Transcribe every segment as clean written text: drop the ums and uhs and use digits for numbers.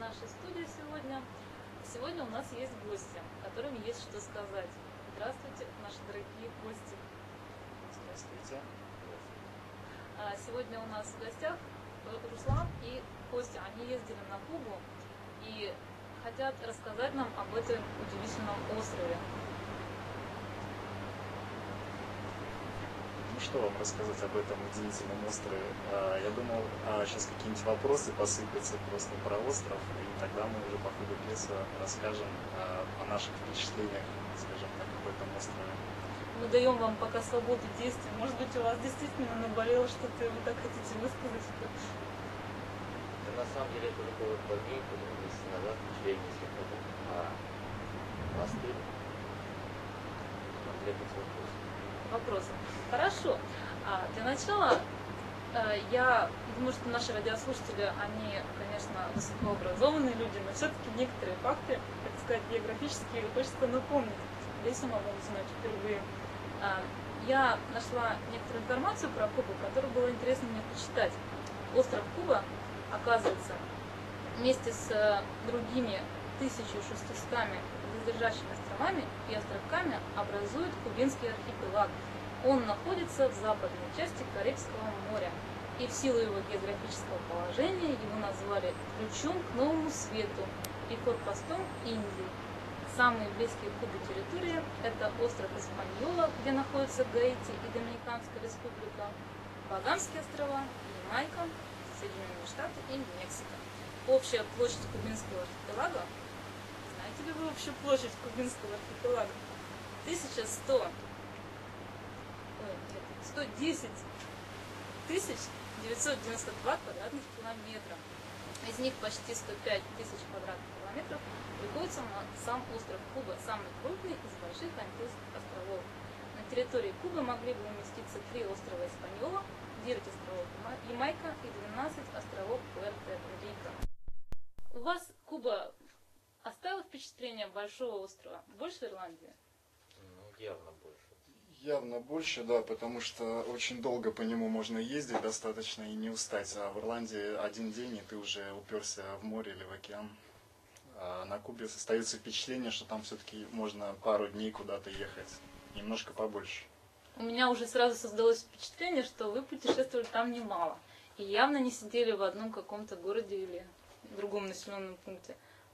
нашей студии сегодня. Сегодня у нас есть гости, которым есть что сказать. Здравствуйте, наши дорогие гости. Здравствуйте. Сегодня у нас в гостях Руслан и Костя. Они ездили на Кубу и хотят рассказать нам об этом удивительном острове. Ну что вам рассказать об этом удивительном острове? Я думал, сейчас какие-нибудь вопросы посыпятся просто про остров, и тогда мы уже по ходу пьесы расскажем о наших впечатлениях, скажем так, об этом острове. Мы даем вам пока свободу действий. Может быть, у вас действительно наболело что-то, и вы так хотите высказать это. Да, на самом деле это уже было 2 дня, месяц назад, впечатление несколько, мосты, конкретных вопросов. Вопросы. Хорошо. Для начала я думаю, что наши радиослушатели, они, конечно, высокообразованные люди, но все-таки некоторые факты, так сказать, географические, хочется напомнить, для самого узнать впервые. Я нашла некоторую информацию про Кубу, которую было интересно мне почитать. Остров Куба, оказывается, вместе с другими 1600 близлежащими островами и островками образует Кубинский архипелаг. Он находится в западной части Карибского моря, и в силу его географического положения его назвали ключом к новому свету и форпостом Индии. Самые близкие к Кубе территории – это остров Испаньола, где находятся Гаити и Доминиканская республика, Багамские острова, Ямайка, Соединенные Штаты и Мексика. Общая площадь Кубинского архипелага, знаете ли вы общую площадь Кубинского архипелага? 110 992 квадратных километра. Из них почти 105 тысяч квадратных километров приходится на сам остров Куба, самый крупный из больших антильских островов. На территории Кубы могли бы уместиться 3 острова Испаньола, 9 островов Ямайка и 12 островов Пуэрто-Рико. У вас Куба оставила впечатление большого острова? Больше Ирландии? Ну, явно больше. Явно больше, да, потому что очень долго по нему можно ездить достаточно и не устать. А в Ирландии один день, и ты уже уперся в море или в океан. А на Кубе остается впечатление, что там все-таки можно пару дней куда-то ехать. Немножко побольше. У меня уже сразу создалось впечатление, что вы путешествовали там немало. И явно не сидели в одном каком-то городе или другом населенном пункте.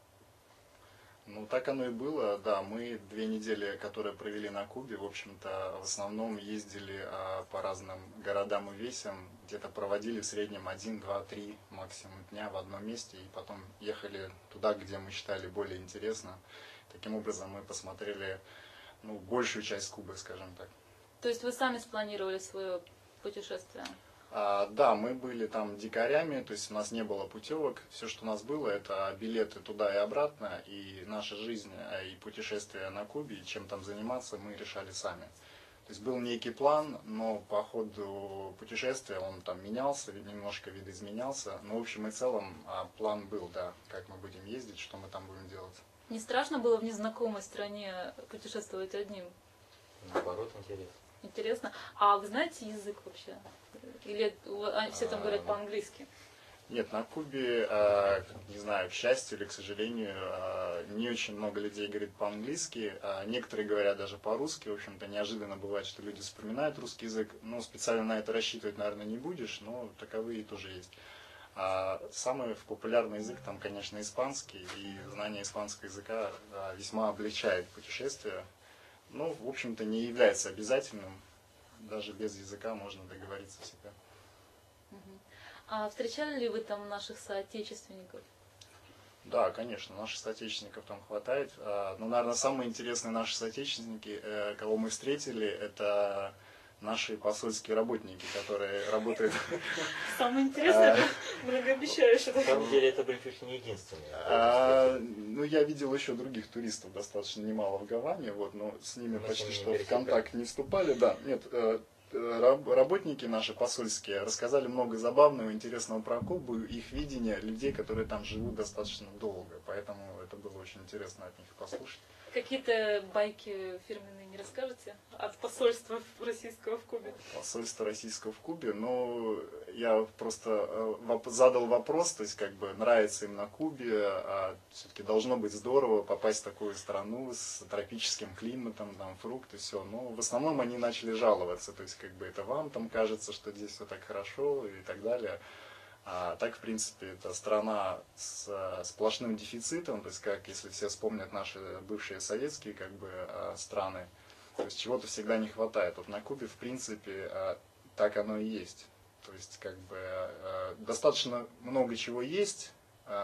Ну, так оно и было, да. Мы 2 недели, которые провели на Кубе, в общем-то, в основном ездили по разным городам и весям, где-то проводили в среднем 1, 2, 3 максимум дня в одном месте, и потом ехали туда, где мы считали более интересно. Таким образом, мы посмотрели, большую часть Кубы, скажем так. То есть вы сами спланировали свое путешествие? Да, мы были там дикарями, то есть у нас не было путевок. Все, что у нас было, это билеты туда и обратно, и наша жизнь, и путешествия на Кубе, и чем там заниматься, мы решали сами. То есть был некий план, но по ходу путешествия он там менялся, немножко видоизменялся. Но в общем и целом план был, да, как мы будем ездить, что мы там будем делать. Не страшно было в незнакомой стране путешествовать одним? Наоборот, интересно. Интересно. А вы знаете язык вообще? Или все там говорят по-английски? Нет, на Кубе, не знаю, к счастью или к сожалению, не очень много людей говорит по-английски. Некоторые говорят даже по-русски. В общем-то, неожиданно бывает, что люди вспоминают русский язык. Специально на это рассчитывать, наверное, не будешь, но таковые тоже есть. Самый популярный язык там, конечно, испанский. И знание испанского языка весьма облегчает путешествие. В общем-то, не является обязательным. Даже без языка можно договориться всегда. А встречали ли вы там наших соотечественников? Да, конечно, наших соотечественников там хватает. Наверное, самые интересные наши соотечественники, кого мы встретили, это наши посольские работники, которые работают... Самое интересное, многообещающее. На самом деле это были чуть ли не единственные. Я видел еще других туристов достаточно немало в Гаване, но с ними почти что в контакт не вступали. Да, нет, работники наши посольские рассказали много забавного, интересного про Кубу, их видение людей, которые там живут достаточно долго, поэтому это было очень интересно от них послушать. Какие-то байки фирменные не расскажете от посольства российского в Кубе? Посольство российского в Кубе, ну, я просто задал вопрос, то есть, как бы, нравится им на Кубе, а все-таки должно быть здорово попасть в такую страну с тропическим климатом, там, фрукты, все. Но в основном они начали жаловаться, то есть, как бы, это вам там кажется, что здесь все так хорошо и так далее. А так, в принципе, это страна с сплошным дефицитом, то есть, как, если все вспомнят наши бывшие советские, как бы, страны, то есть, чего-то всегда не хватает. Вот на Кубе, в принципе, так оно и есть. То есть, как бы, достаточно много чего есть,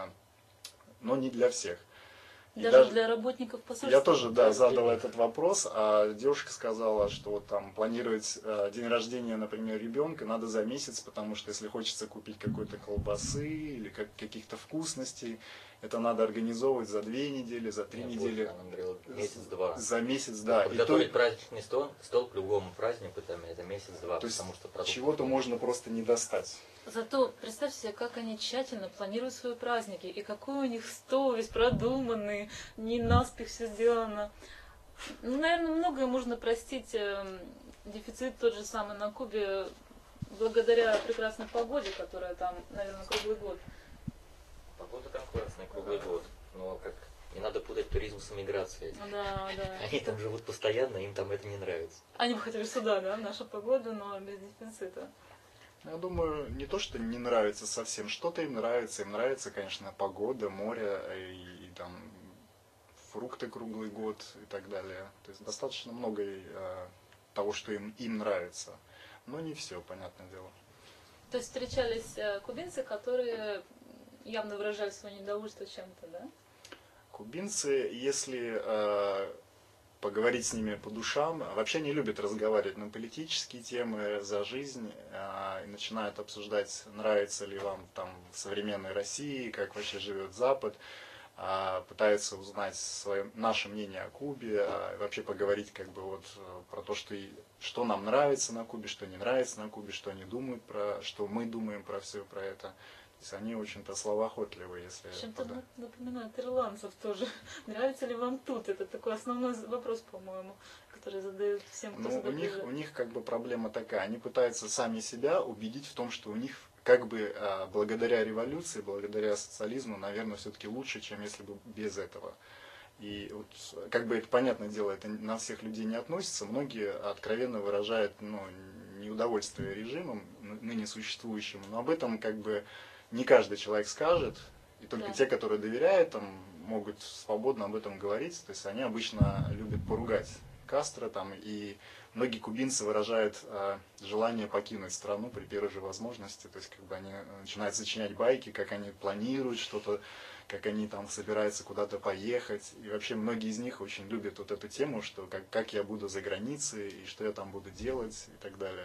но не для всех. И Даже для работников посольства? Я тоже, да, задал этот вопрос, а девушка сказала, что вот там планировать день рождения, например, ребенка надо за месяц, потому что если хочется купить какой-то колбасы или каких-то вкусностей, это надо организовывать за 2 недели, за 3 недели. Она говорила, месяц-два. За месяц, да. Подготовить праздничный стол к любому празднику, там, это месяц-два, то есть потому что чего-то можно просто не достать. Зато представьте себе, как они тщательно планируют свои праздники, и какой у них стол весь продуманный, не наспех все сделано. Ну, наверное, многое можно простить дефицит тот же самый на Кубе, благодаря прекрасной погоде, которая там, наверное, круглый год. Погода там классная круглый год, но как не надо путать туризм с эмиграцией. Да, да. Они там живут постоянно, им там это не нравится. Они бы хотели сюда, да, наша погода, но без дефицита. Я думаю, не то, что не нравится совсем, что-то им нравится, конечно, погода, море и там фрукты круглый год и так далее. То есть достаточно много того, что им нравится, но не все, понятное дело. То есть встречались кубинцы, которые явно выражали свое недовольство чем-то, да? Кубинцы, если поговорить с ними по душам, вообще не любят разговаривать на политические темы, за жизнь, и начинают обсуждать, нравится ли вам там в современной России, как вообще живет Запад, пытаются узнать наше мнение о Кубе, вообще поговорить как бы вот про то, что нам нравится на Кубе, что не нравится на Кубе, что они думают что мы думаем про все про это. То есть они очень-то словоохотливые, если... Чем-то напоминает ирландцев тоже. Нравится ли вам тут? Это такой основной вопрос, по-моему, который задают всем, кто сюда приезжает. У них как бы проблема такая. Они пытаются сами себя убедить в том, что у них как бы благодаря революции, благодаря социализму, наверное, все-таки лучше, чем если бы без этого. И вот, как бы это, понятное дело, это на всех людей не относится. Многие откровенно выражают неудовольствие режимом, ныне существующим. Но об этом как бы не каждый человек скажет. И только те, которые доверяют, там, могут свободно об этом говорить. То есть они обычно любят поругать Кастро. Там, и многие кубинцы выражают желание покинуть страну при первой же возможности. То есть как бы они начинают сочинять байки, как они планируют что-то, как они там собираются куда-то поехать. И вообще многие из них очень любят вот эту тему, что как я буду за границей, и что я там буду делать, и так далее.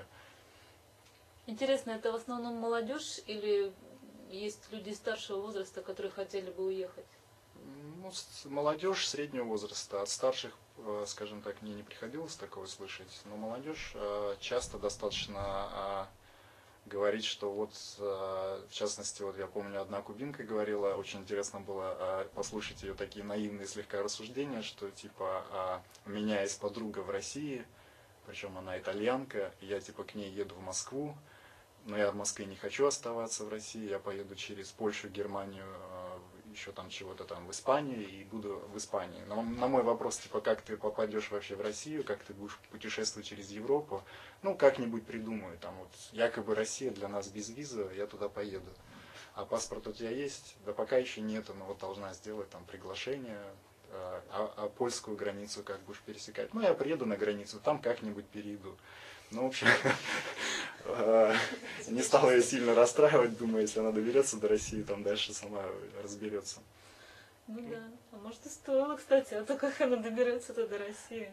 Интересно, это в основном молодежь или есть люди старшего возраста, которые хотели бы уехать? Ну, молодежь среднего возраста. От старших, скажем так, мне не приходилось такого слышать. Но молодежь часто достаточно говорит, что вот, в частности, вот я помню, одна кубинка говорила, очень интересно было послушать ее такие наивные слегка рассуждения, что типа у меня есть подруга в России, причем она итальянка, и я типа к ней еду в Москву, но я в Москве не хочу оставаться в России, я поеду через Польшу, Германию, еще там чего-то там в Испанию и буду в Испании. Но на мой вопрос, типа, как ты попадешь вообще в Россию, как ты будешь путешествовать через Европу, ну, как-нибудь придумаю, там вот, якобы Россия для нас без визы, я туда поеду. А паспорт у тебя есть? Да пока еще нету, но вот должна сделать там приглашение, а польскую границу как будешь пересекать? Ну, я приеду на границу, там как-нибудь перейду. Ну, в общем, не стала я сильно расстраивать, думаю, если она доберется до России, там дальше сама разберется. Ну да, а может и стоило, кстати, а то как она доберется-то до России.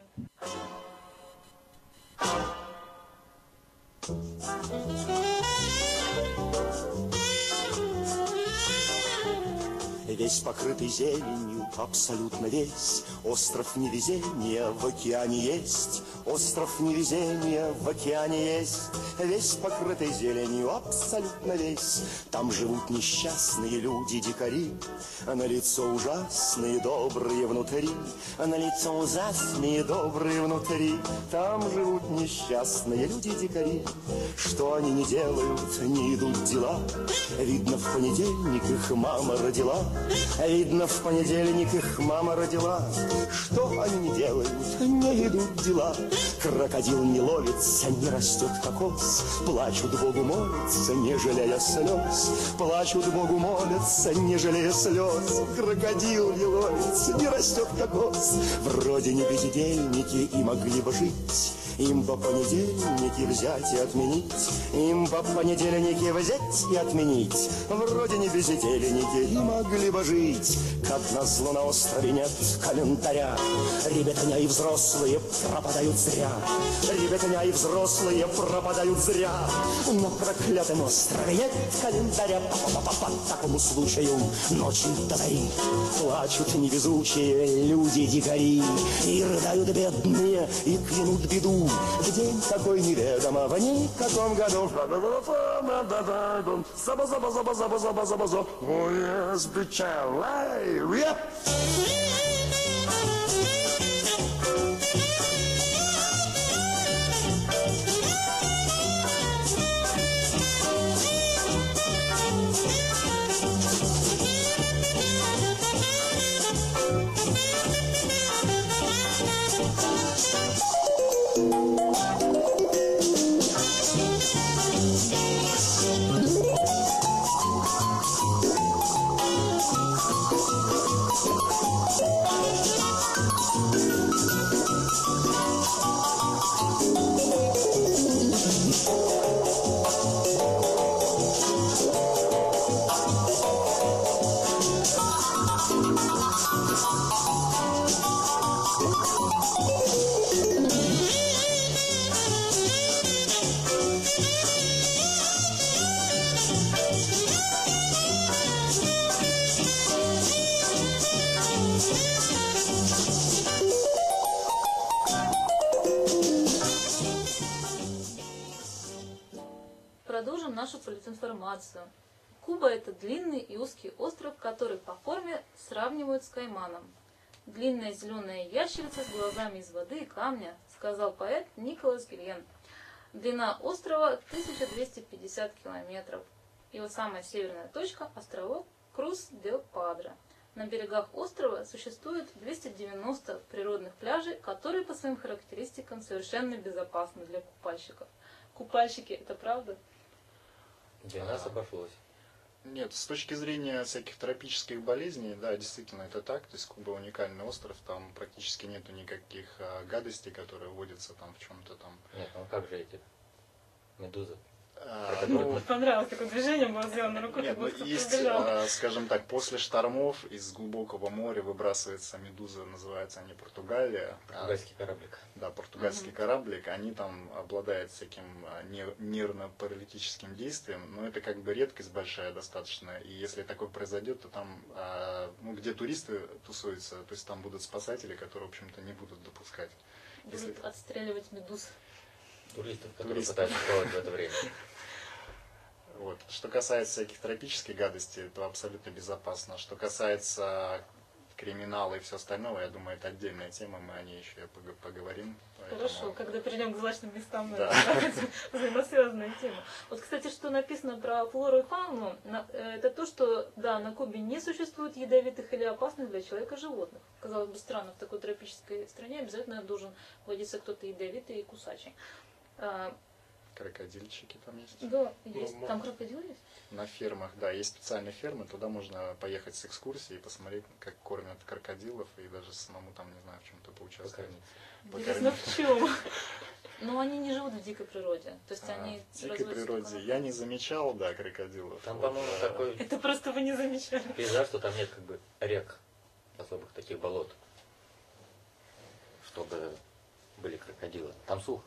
весь покрытый зеленью, абсолютно весь. Остров невезения в океане есть, остров невезения в океане есть. Весь покрытый зеленью, абсолютно весь. Там живут несчастные люди-дикари, на лицо ужасные, добрые внутри, на лицо ужасные, добрые внутри. Там живут несчастные люди-дикари. Что они не делают, не идут дела. Видно, в понедельник их мама родила. Видно, в понедельник их мама родила. Что они не делают, не идут дела. Крокодил не ловится, не растет кокос. Плачут Богу молятся, не жалея слез. Плачут Богу молятся, не жалея слез. Крокодил не ловится, не растет кокос. Вроде не бездельники и могли бы жить. Им по понедельнике взять и отменить. Им по понедельнике взять и отменить. Вроде не бездельники и могли бы жить. Как назло на острове нет календаря. Ребятня и взрослые пропадают зря. Ребятня и взрослые пропадают зря. На проклятом острове нет календаря. По такому случаю ночью до зари плачут невезучие люди-дикари. И рыдают бедные, и клянут беду. В день такой неведомо в никаком году. Заба-заба-заба-заба-заба-заба. Ой, сбичай, Продолжим нашу политинформацию. Куба – это длинный и узкий остров, который по форме сравнивают с Кайманом. Длинная зеленая ящерица с глазами из воды и камня, сказал поэт Николас Гильен. Длина острова 1250 километров. И вот самая северная точка – островок Крус-дель-Падре. На берегах острова существует 290 природных пляжей, которые по своим характеристикам совершенно безопасны для купальщиков. Купальщики – это правда? Для нас обошлось. Нет, с точки зрения всяких тропических болезней, да, действительно это так. То есть Куба уникальный остров, там практически нету никаких гадостей, которые водятся там в чем-то там. Нет, ну как же эти медузы? Ну, Понравилось, такое движение было сделано рукой, нет, как будто есть, побежал. скажем так, после штормов из глубокого моря выбрасывается медуза, называется они Португалия. Португальский кораблик. Да, португальский кораблик, они там обладают всяким нервно-паралитическим действием, но это как бы редкость большая достаточно, и если такое произойдет, то там, ну, где туристы тусуются, то есть там будут спасатели, которые, в общем-то, не будут допускать. Будут отстреливать медуз. Туристов, которые пытаются плавать в это время. Вот. Что касается всяких тропических гадостей, то абсолютно безопасно. Что касается криминала и все остальное, я думаю, это отдельная тема, мы о ней еще поговорим. Поэтому... Хорошо, когда перейдем к злачным местам, да. взаимосвязанная тема. Вот, кстати, что написано про флору и фауну, это то, что, да, на Кубе не существует ядовитых или опасных для человека животных. Казалось бы, странно, в такой тропической стране обязательно должен водиться кто-то ядовитый и кусачий. Крокодильчики там есть? Да, есть. Там крокодилы есть? На фермах, да, есть специальные фермы, туда можно поехать с экскурсией и посмотреть, как кормят крокодилов, и даже самому там, не знаю, в чем-то поучаствовать. Интересно, в чем? Но они не живут в дикой природе. То есть они в дикой природе я не замечал, да, крокодилов. Там, по-моему, такой это просто вы не замечали. пейзаж, что там нет как бы рек, особых таких болот, чтобы были крокодилы. Там сухо.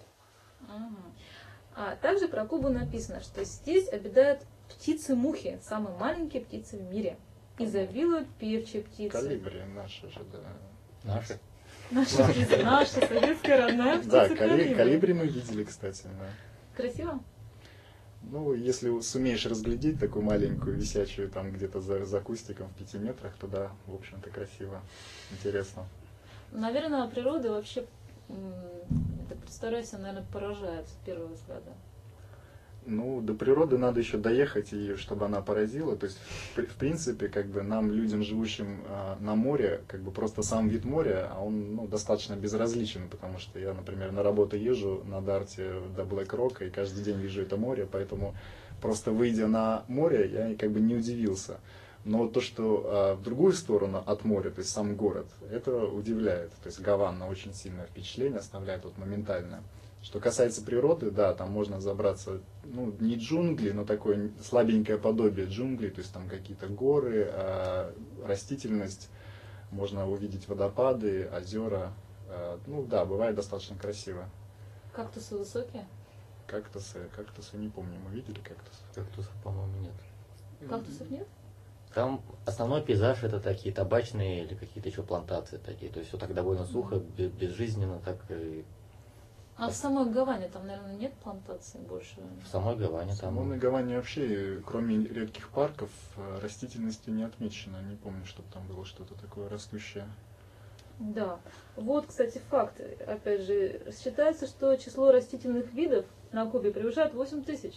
А также про Кубу написано, что здесь обитают птицы-мухи, самые маленькие птицы в мире. изобилуют певчие птицы. Калибри наши же, да. Наши. Наша советская родная Да, птица калибри. калибри мы видели, кстати. Да. Красиво? Ну, если сумеешь разглядеть такую маленькую, висячую там где-то за кустиком в 5 метрах, то да, в общем-то, красиво, интересно. Наверное, природа вообще, это представляю себе, наверное, поражает с первого взгляда. Ну, до природы надо еще доехать, и чтобы она поразила. То есть, в принципе, как бы нам, людям, живущим на море, как бы просто сам вид моря, он достаточно безразличен, потому что я, например, на работу езжу на Дарте до Блэк-Рока, и каждый день вижу это море, поэтому просто выйдя на море, я как бы не удивился. Но то, что в другую сторону от моря, то есть сам город, это удивляет. То есть Гавана очень сильное впечатление оставляет моментально. Что касается природы, да, там можно забраться, не джунгли, но такое слабенькое подобие джунглей, то есть там какие-то горы, растительность, можно увидеть водопады, озера. Да, бывает достаточно красиво. Кактусы высокие? Кактусы не помню, мы видели кактусы? Кактусов, по-моему, нет. Кактусов нет? Там основной пейзаж это такие табачные или какие-то еще плантации такие. То есть все так довольно сухо, безжизненно, так и... А в самой Гаване там, наверное, нет плантаций больше? В самой Гаване В там... самой Гаване вообще, кроме редких парков, растительностью не отмечено. Не помню, чтобы там было что-то такое растущее. Да. Вот, кстати, факт. Опять же, считается, что число растительных видов на Кубе превышает 8000.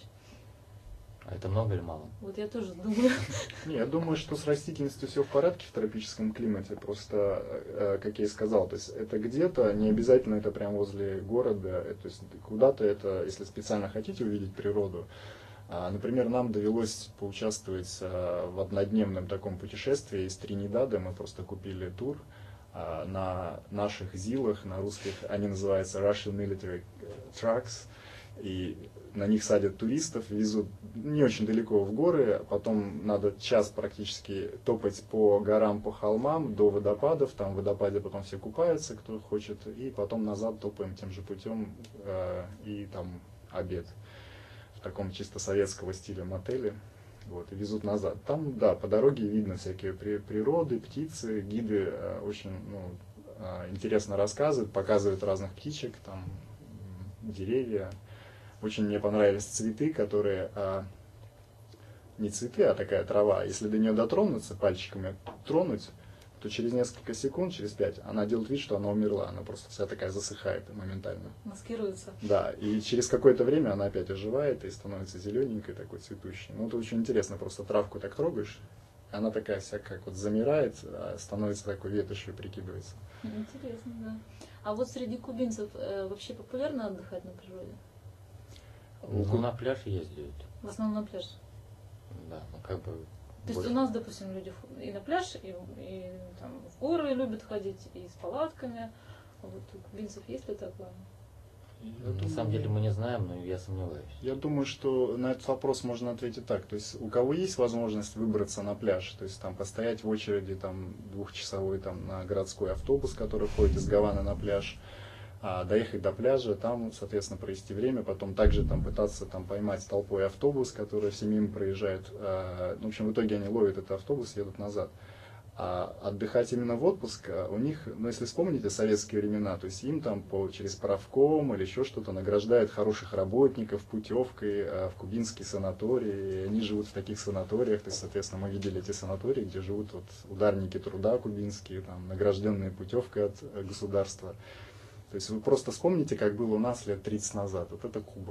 А это много или мало? Вот я тоже думаю. Не, я думаю, что с растительностью все в порядке в тропическом климате. Просто, как я и сказал, то есть это где-то, не обязательно это прямо возле города. То есть куда-то это, если специально хотите увидеть природу. Например, нам довелось поучаствовать в однодневном таком путешествии из Тринидада. Мы просто купили тур на наших ЗИЛах, на русских. Они называются Russian Military Trucks. И на них садят туристов, везут не очень далеко в горы, потом надо час практически топать по горам, по холмам до водопадов, там в водопаде потом все купаются, кто хочет, и потом назад топаем тем же путем, и там обед в таком чисто советского стиля мотеле, и везут назад. Там, да, по дороге видно всякие природы, птицы, гиды очень интересно рассказывают, показывают разных птичек, там деревья. Очень мне понравились цветы, которые не цветы, а такая трава. Если до нее дотронуться, пальчиками тронуть, то через несколько секунд, через 5, она делает вид, что она умерла. Она просто вся такая засыхает моментально. Маскируется. Да, и через какое-то время она опять оживает и становится зелененькой, такой цветущей. Это очень интересно, просто травку так трогаешь, она такая вся как замирает, становится такой ветошью, прикидывается. Интересно, да. А вот среди кубинцев вообще популярно отдыхать на природе? На пляж ездят. В основном на пляж. Да, как бы... То есть у нас, допустим, люди и на пляж, и там в горы любят ходить, и с палатками. А вот у кубинцев есть ли такое? На самом деле мы не знаем, но я сомневаюсь. Я думаю, что на этот вопрос можно ответить так. То есть у кого есть возможность выбраться на пляж, то есть там постоять в очереди там 2-часовой там, на городской автобус, который ходит из Гаваны на пляж, доехать до пляжа, там, соответственно, провести время, потом также там пытаться там поймать толпой автобус, который все мимо проезжает. В общем, в итоге они ловят этот автобус, едут назад. А отдыхать именно в отпуск у них, если вспомните советские времена, то есть им там через правком или еще что-то награждают хороших работников путевкой в кубинские санатории, и они живут в таких санаториях, то есть, соответственно, мы видели эти санатории, где живут ударники труда кубинские, там, награжденные путевкой от государства. То есть вы просто вспомните, как было у нас лет 30 назад. Вот это Куба.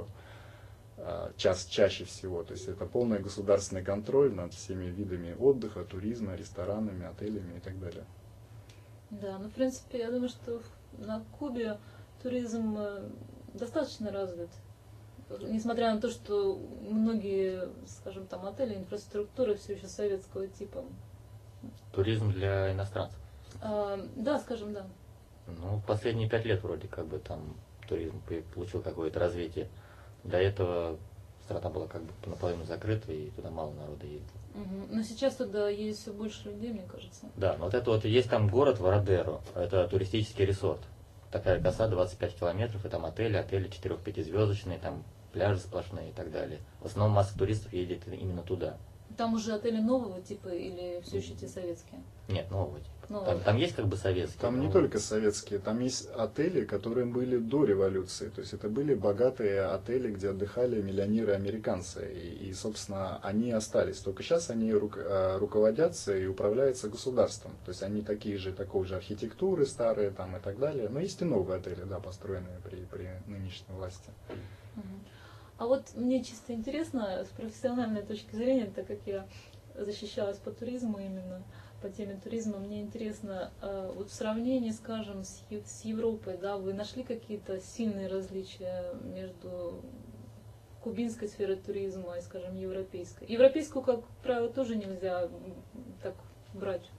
Чаще всего. То есть это полный государственный контроль над всеми видами отдыха, туризма, ресторанами, отелями и так далее. Да, в принципе, я думаю, что на Кубе туризм достаточно развит. Несмотря на то, что многие, скажем, там отели, инфраструктура все еще советского типа. Туризм для иностранцев? Да, скажем, да. В последние 5 лет вроде как бы там туризм получил какое-то развитие. До этого страна была как бы наполовину закрыта, и туда мало народа ездит. Но сейчас туда есть все больше людей, мне кажется. Да, но есть там город Вородеро, это туристический резорт. Такая коса 25 километров, и там отели 4-5 звездочные, там пляжи сплошные и так далее. В основном масса туристов едет именно туда. Там уже отели нового типа или все еще те советские? Нет, нового типа. Нового. Там есть как бы советские. Там не но- только советские, там есть отели, которые были до революции. То есть это были богатые отели, где отдыхали миллионеры-американцы. И, собственно, они остались. Только сейчас они руководятся и управляются государством. То есть они такие же, такой же архитектуры старые там и так далее. Но есть и новые отели, да, построенные при нынешней власти. Мгм. А вот мне чисто интересно, с профессиональной точки зрения, так как я защищалась по туризму именно, по теме туризма, мне интересно, вот в сравнении, скажем, с Европой, да, вы нашли какие-то сильные различия между кубинской сферой туризма и, скажем, европейской? Европейскую, как правило, тоже нельзя так брать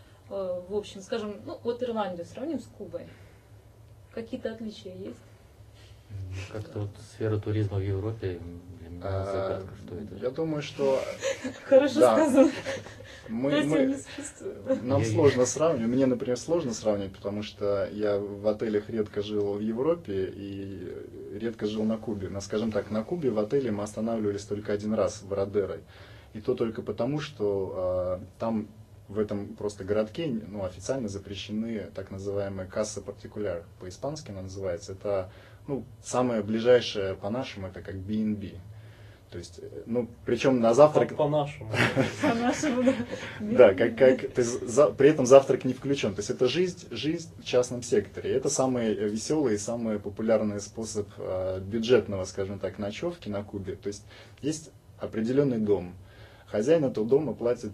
в общем. Скажем, ну вот Ирландию сравним с Кубой. Какие-то отличия есть? Как-то вот сфера туризма в Европе для меня загадка, что это. Я думаю, что Хорошо Да. сказано. мы, Я тебя не мы, сочувствую. нам Я- сложно сравнивать. Мне, например, сложно сравнивать, потому что я в отелях редко жил в Европе и редко жил на Кубе. Но, скажем так, на Кубе в отеле мы останавливались только один раз в Родеро. И то только потому, что там в этом просто городке ну, официально запрещены так называемые касса партикуляр. По-испански она называется. Это ну, самое ближайшее по-нашему, это как B&B. То есть, ну, причем на завтрак... По-нашему. По-нашему, да. Да, то есть при этом завтрак не включен. То есть это жизнь в частном секторе. Это самый веселый и самый популярный способ бюджетного, скажем так, ночевки на Кубе. То есть есть определенный дом. Хозяин этого дома платит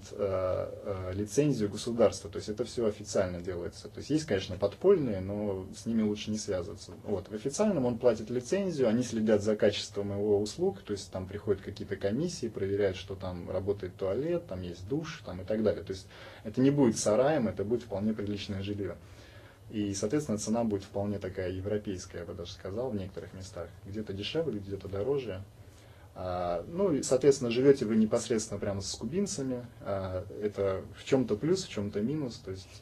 лицензию государства. То есть это все официально делается. То есть есть, конечно, подпольные, но с ними лучше не связываться. Вот. В официальном он платит лицензию, они следят за качеством его услуг. То есть там приходят какие-то комиссии, проверяют, что там работает туалет, там есть душ там, и так далее. То есть это не будет сараем, это будет вполне приличное жилье. И, соответственно, цена будет вполне такая европейская, я бы даже сказал, в некоторых местах. Где-то дешевле, где-то дороже. Ну, и, соответственно, живете вы непосредственно прямо с кубинцами. Это в чем-то плюс, в чем-то минус. То есть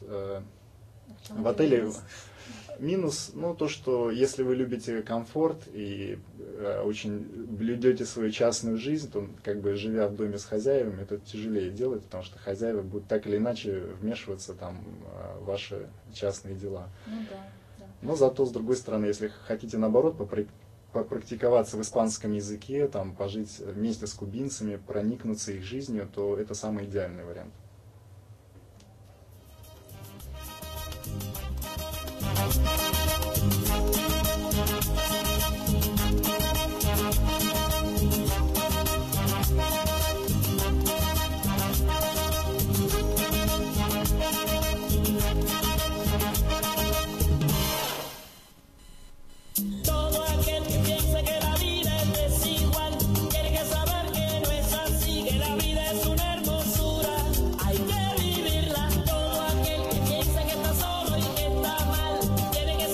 в отеле минус, ну, то, что если вы любите комфорт и очень блюдете свою частную жизнь, то, как бы, живя в доме с хозяевами, это тяжелее делать, потому что хозяева будут так или иначе вмешиваться там, в ваши частные дела. Ну да, да. Но зато, с другой стороны, если хотите, наоборот, попрактиковаться в испанском языке, там, пожить вместе с кубинцами, проникнуться их жизнью, то это самый идеальный вариант. Todo aquel que piensa que la vida es desigual tiene que saber que no es así, que la vida es una hermosura, hay que vivirla. Todo aquel que piensa que está solo y que está mal tiene que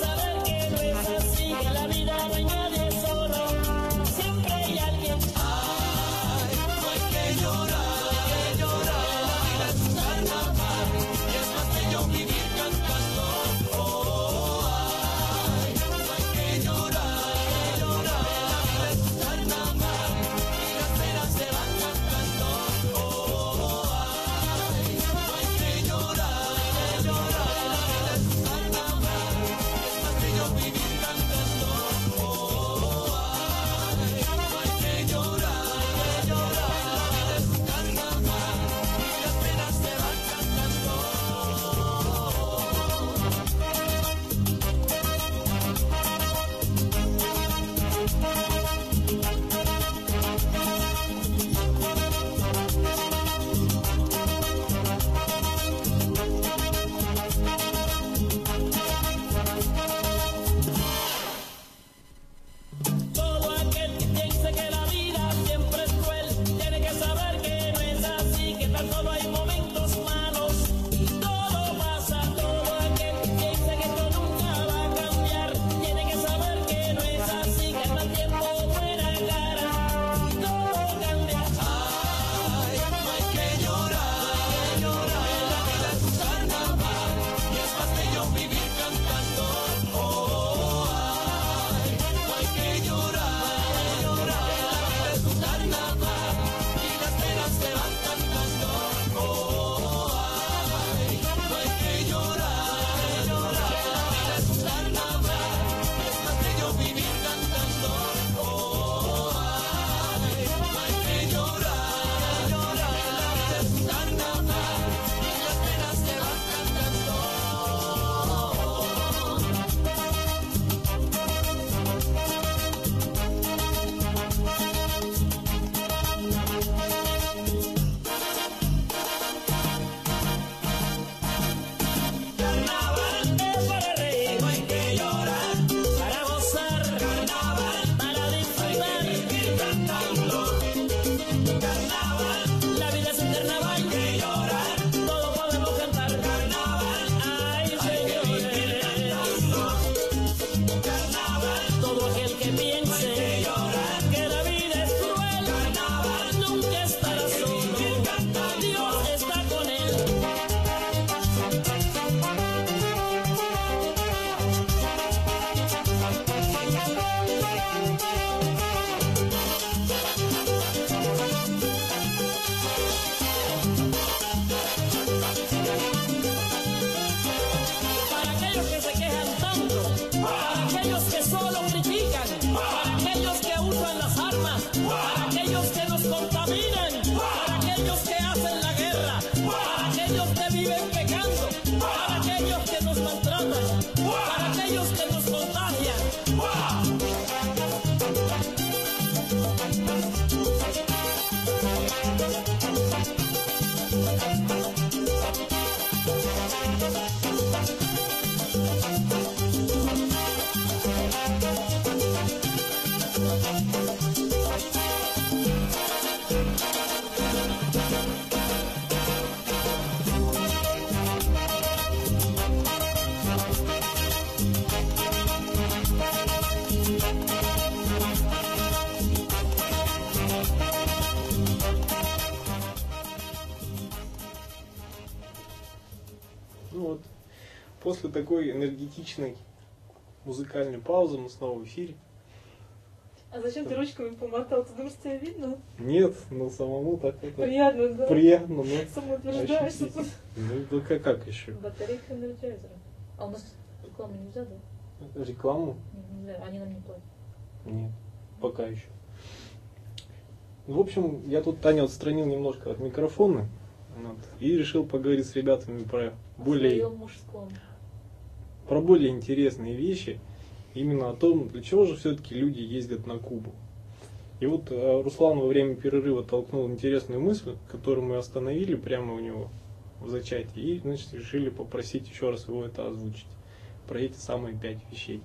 после такой энергетичной музыкальной паузы мы снова в эфире. А зачем ты ручками помотал? Ты думаешь, тебя видно? Нет, ну самому так это Приятно, да? приятно, ну. Самоутверждаешься. ощутить. Ну, только как еще? Батарейка энерджайзера. А у нас рекламу нельзя, да? Рекламу? Нельзя, они нам не платят. Нет, пока еще. В общем, я тут Таню отстранил немножко от микрофона вот, и решил поговорить с ребятами про более Своем мужском. интересные вещи, именно о том, для чего же все-таки люди ездят на Кубу. И вот Руслан во время перерыва толкнул интересную мысль, которую мы остановили прямо у него в зачате, и, значит, решили попросить еще раз его это озвучить, про эти самые 5 вещей.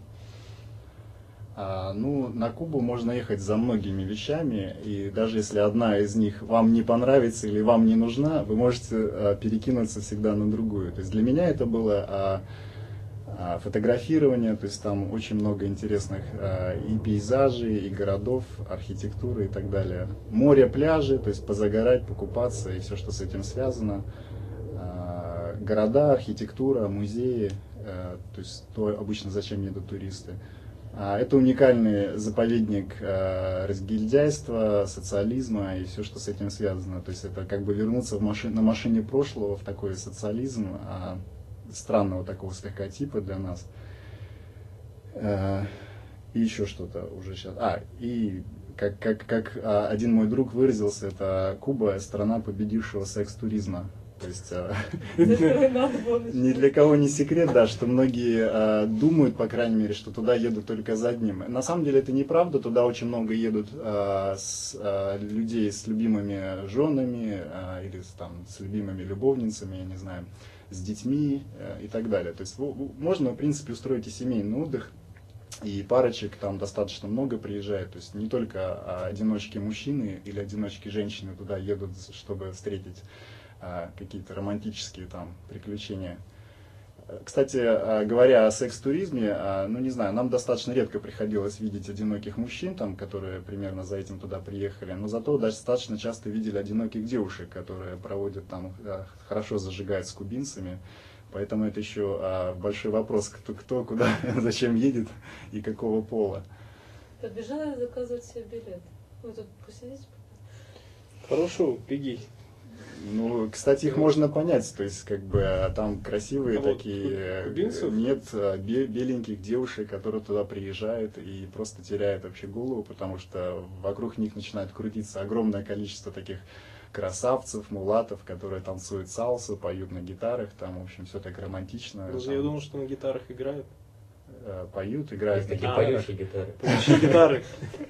Ну, на Кубу можно ехать за многими вещами, и даже если одна из них вам не понравится или вам не нужна, вы можете перекинуться всегда на другую. То есть для меня это было фотографирование, то есть там очень много интересных и пейзажей, и городов, архитектуры и так далее. Море, пляжи, то есть позагорать, покупаться и все, что с этим связано. Города, архитектура, музеи, то есть то обычно зачем едут туристы. Это уникальный заповедник разгильдяйства, социализма и все, что с этим связано. То есть это как бы вернуться на машине прошлого в такой социализм, странного такого слегка типа для нас. И еще что-то уже сейчас. И как один мой друг выразился, это Куба — страна победившего секс-туризма. То есть ни для кого не секрет, да, что многие думают, по крайней мере, что туда едут только за одним. На самом деле это неправда, туда очень много едут людей с любимыми женами или там, с любимыми любовницами, я не знаю, с детьми и так далее. То есть можно, в принципе, устроить и семейный отдых, и парочек там достаточно много приезжает. То есть не только одиночки мужчины или одиночки женщины туда едут, чтобы встретить какие-то романтические там приключения. Кстати, говоря о секс-туризме, ну не знаю, нам достаточно редко приходилось видеть одиноких мужчин, там, которые примерно за этим туда приехали, но зато достаточно часто видели одиноких девушек, которые проводят там, хорошо зажигают с кубинцами. Поэтому это еще большой вопрос, кто куда, зачем едет и какого пола. Побежала заказывать себе билет. Вы тут посидите? Хорошо, беги. Ну, кстати, их можно понять, то есть, как бы, там красивые такие, кубинцев? нет беленьких девушек, которые туда приезжают и просто теряют вообще голову, потому что вокруг них начинает крутиться огромное количество таких красавцев, мулатов, которые танцуют сальсу, поют на гитарах, там, в общем, все так романтично. Даже я думал, что на гитарах играют. Поют, играют на Есть такие гитарах. поющие гитары. Поющие гитары.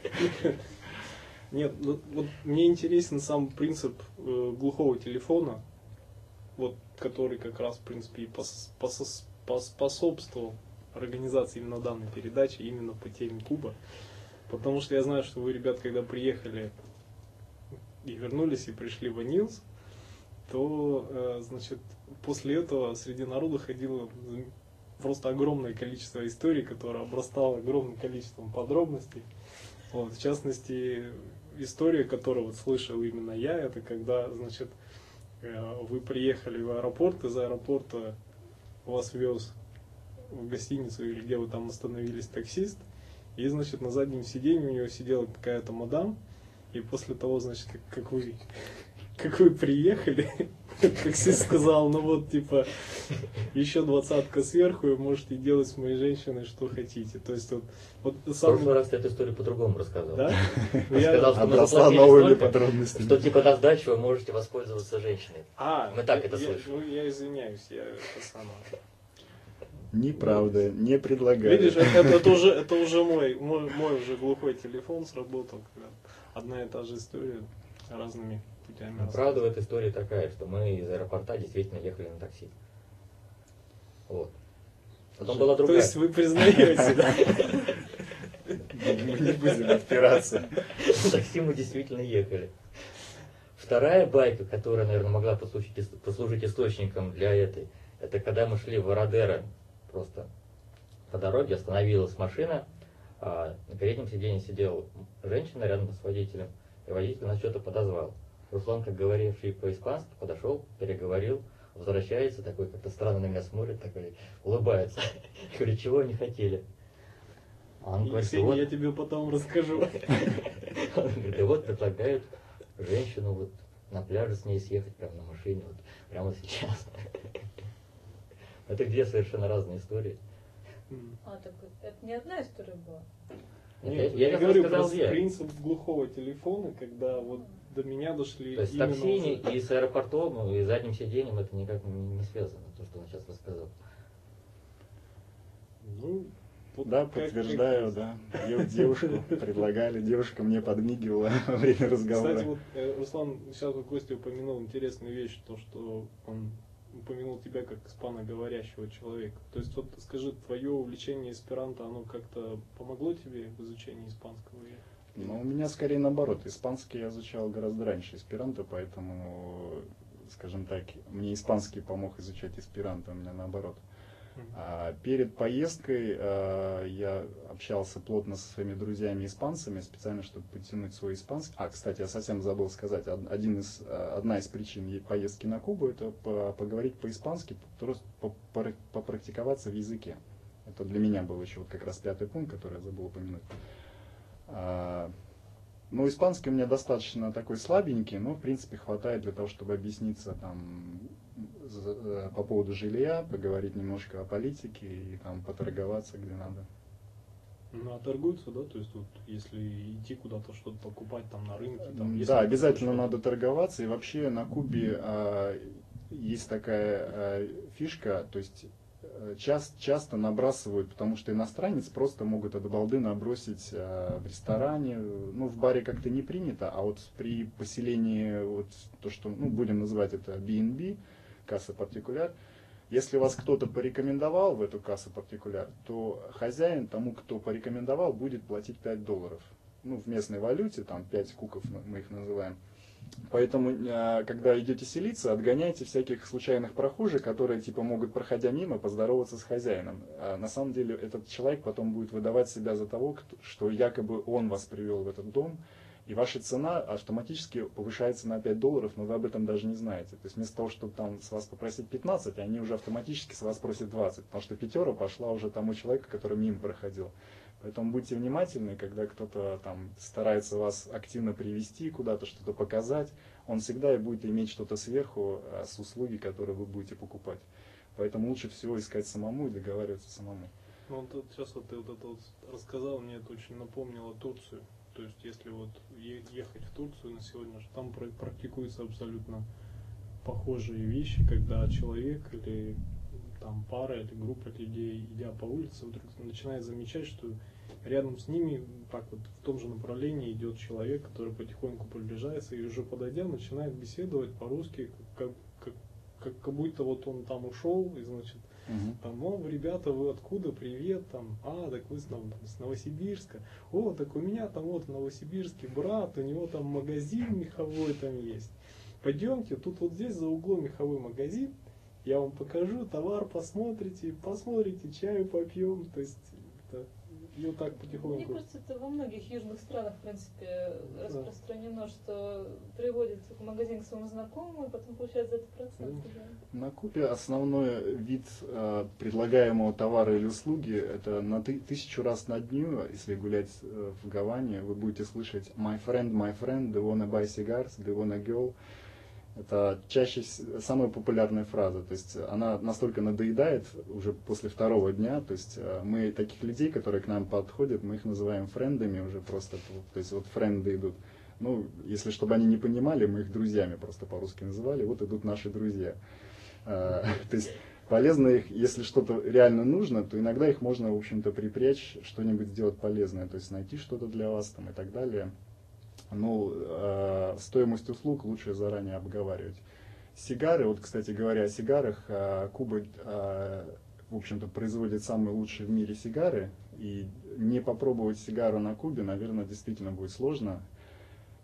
Нет, вот мне интересен сам принцип глухого телефона, вот, который как раз, в принципе, и поспособствовал организации именно данной передачи, именно по теме Куба. Потому что я знаю, что вы, ребят, когда приехали и вернулись, и пришли в Анилс, то, значит, после этого среди народа ходило просто огромное количество историй, которое обрастало огромным количеством подробностей. Вот, в частности, история, которую вот слышал именно я, это когда, значит, вы приехали в аэропорт, из аэропорта вас вез в гостиницу или где вы там остановились таксист, и, значит, на заднем сиденье у него сидела какая-то мадам, и после того, значит, как вы приехали, таксист сказал, ну вот, типа, еще 20-ка сверху, и можете делать с моей женщиной что хотите. То есть вот В прошлый раз ты эту историю по-другому рассказывал. Да? Он сказал, что мы Обросла заплатили новыми столько, подробностями. что типа на сдачу вы можете воспользоваться женщиной. Мы так это слышим. Ну, я извиняюсь, я это самое. Неправда, не предлагаю. Видишь, это уже мой уже глухой телефон сработал, когда одна и та же история разными путями. Правда в этой истории такая, что мы из аэропорта действительно ехали на такси. Вот. Потом была То другая. есть вы признаете, да? Мы не будем отпираться. В такси мы действительно ехали. Вторая байка, которая, наверное, могла послужить источником для этой, это когда мы шли в Вородеро, просто по дороге остановилась машина, а на переднем сиденье сидела женщина рядом с водителем, и водитель нас что-то подозвал. Руслан, как говоривший по-испански, подошел, переговорил. Возвращается такой, как-то странно на меня смотрит, такой, улыбается. Я говорю, чего они хотели? А он говорит, Ксения, вот. я тебе потом расскажу. Он говорит, и вот предлагают женщину вот на пляже с ней съехать прямо на машине, вот прямо сейчас. Это две совершенно разные истории. Так это не одна история была. Нет, я я как говорю, рассказал просто я. принцип глухого телефона, когда вот до меня дошли То есть именно сообщение уже- и с аэропортом, и задним сиденьем это никак не связано, то, что он сейчас рассказал. Ну, вот Да, как- подтверждаю, как- да. Девушку предлагали, девушка мне подмигивала во время разговора. Кстати, вот Руслан сейчас вот Костя упомянул интересную вещь, то, что он упомянул тебя как испаноговорящего человека. То есть вот скажи, твое увлечение эсперанто, оно как-то помогло тебе в изучении испанского языка? Ну, у меня скорее наоборот. Испанский я изучал гораздо раньше эсперанто, поэтому, скажем так, мне испанский помог изучать эсперанто, у меня наоборот. Перед поездкой я общался плотно со своими друзьями-испанцами, специально, чтобы подтянуть свой испанский. Кстати, я совсем забыл сказать, одна из причин поездки на Кубу — это поговорить по-испански, просто попрактиковаться в языке. Это для меня был еще вот как раз 5-й пункт, который я забыл упомянуть. Ну, испанский у меня достаточно такой слабенький, но, в принципе, хватает для того, чтобы объясниться там по поводу жилья, поговорить немножко о политике и там поторговаться где надо. Ну, а торгуются, да? То есть вот если идти куда-то что-то покупать там на рынке, там, если Да, ты обязательно хочешь- надо торговаться. И вообще на Кубе есть такая фишка, то есть часто набрасывают, потому что иностранец просто могут от балды набросить в ресторане. Ну, в баре как-то не принято, а вот при поселении, вот то, что, ну, будем называть это B&B, касса партикуляр, если вас кто-то порекомендовал в эту кассу партикуляр, то хозяин тому, кто порекомендовал, будет платить $5. Ну, в местной валюте, там 5 куков мы их называем. Поэтому, когда идете селиться, отгоняйте всяких случайных прохожих, которые типа могут, проходя мимо, поздороваться с хозяином. А на самом деле этот человек потом будет выдавать себя за того, что якобы он вас привел в этот дом, и ваша цена автоматически повышается на $5, но вы об этом даже не знаете. То есть вместо того, чтобы там с вас попросить 15, они уже автоматически с вас просят 20, потому что пятера пошла уже тому человеку, который мимо проходил. Поэтому будьте внимательны, когда кто-то там старается вас активно привести куда-то, что-то показать, он всегда и будет иметь что-то сверху с услуги, которые вы будете покупать. Поэтому лучше всего искать самому и договариваться самому. Ну, вот сейчас вот ты вот это вот рассказал, мне это очень напомнило Турцию. То есть, если вот ехать в Турцию на сегодня, там практикуются абсолютно похожие вещи, когда человек или там пара или группа людей, идя по улице, вдруг начинает замечать, что рядом с ними, так вот в том же направлении идет человек, который потихоньку приближается и уже подойдя начинает беседовать по-русски, как будто вот он там ушел и значит там, ребята, вы откуда, привет, там, так вы с Новосибирска, так у меня там вот в Новосибирске брат, у него там магазин меховой там есть, пойдемте, тут вот здесь за углом меховой магазин, я вам покажу, товар посмотрите, чаю попьем, то есть это, и вот так потихоньку. Мне кажется, это во многих южных странах, в принципе, распространено, что приводит в магазин к своему знакомому, и потом получает за это процент. На Кубе основной вид предлагаемого товара или услуги — это на 1000 раз на дню, если гулять в Гаване, вы будете слышать my friend, do you wanna buy cigars, do you wanna go? Это чаще самая популярная фраза, то есть она настолько надоедает уже после второго дня, то есть мы таких людей, которые к нам подходят, мы их называем френдами уже просто, то есть вот френды идут. Ну, если чтобы они не понимали, мы их друзьями просто по-русски называли, вот идут наши друзья. То есть полезно их, если что-то реально нужно, то иногда их можно, в общем-то, припрячь, что-нибудь сделать полезное, то есть найти что-то для вас там и так далее. Ну, стоимость услуг лучше заранее обговаривать. Сигары, вот, кстати говоря, о сигарах, Куба, в общем-то, производит самые лучшие в мире сигары, и не попробовать сигару на Кубе, наверное, действительно будет сложно.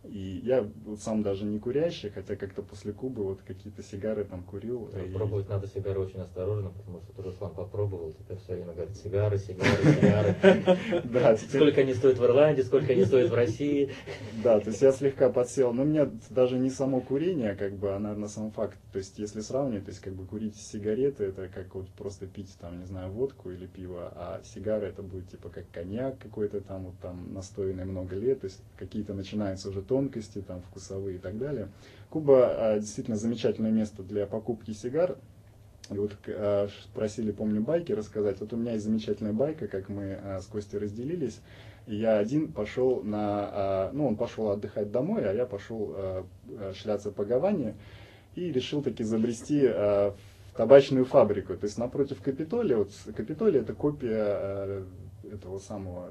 И я вот сам даже не курящий, хотя как-то после Кубы вот какие-то сигары там курил. Ну, и- пробовать надо сигары очень осторожно, потому что тут Руслан попробовал, теперь все время говорит сигары, сигары, сигары. Да, теперь- Сколько они стоят в Ирландии, сколько они стоят в России. Да, то есть я слегка подсел. Но у меня даже не само курение, как бы, а наверное, сам факт. То есть если сравнивать, то есть как бы курить сигареты, это как вот просто пить там, не знаю, водку или пиво, а сигары это будет типа как коньяк какой-то там, вот там настоянный много лет, то есть какие-то начинаются уже тонкости, там вкусовые и так далее. Куба действительно замечательное место для покупки сигар. И вот просили, помню, байки рассказать. Вот у меня есть замечательная байка, как мы с Костей разделились. И я один пошел ну, он пошел отдыхать домой, а я пошел шляться по Гаване и решил таки забрести в табачную фабрику. То есть напротив Капитолия, вот Капитолий это копия этого самого,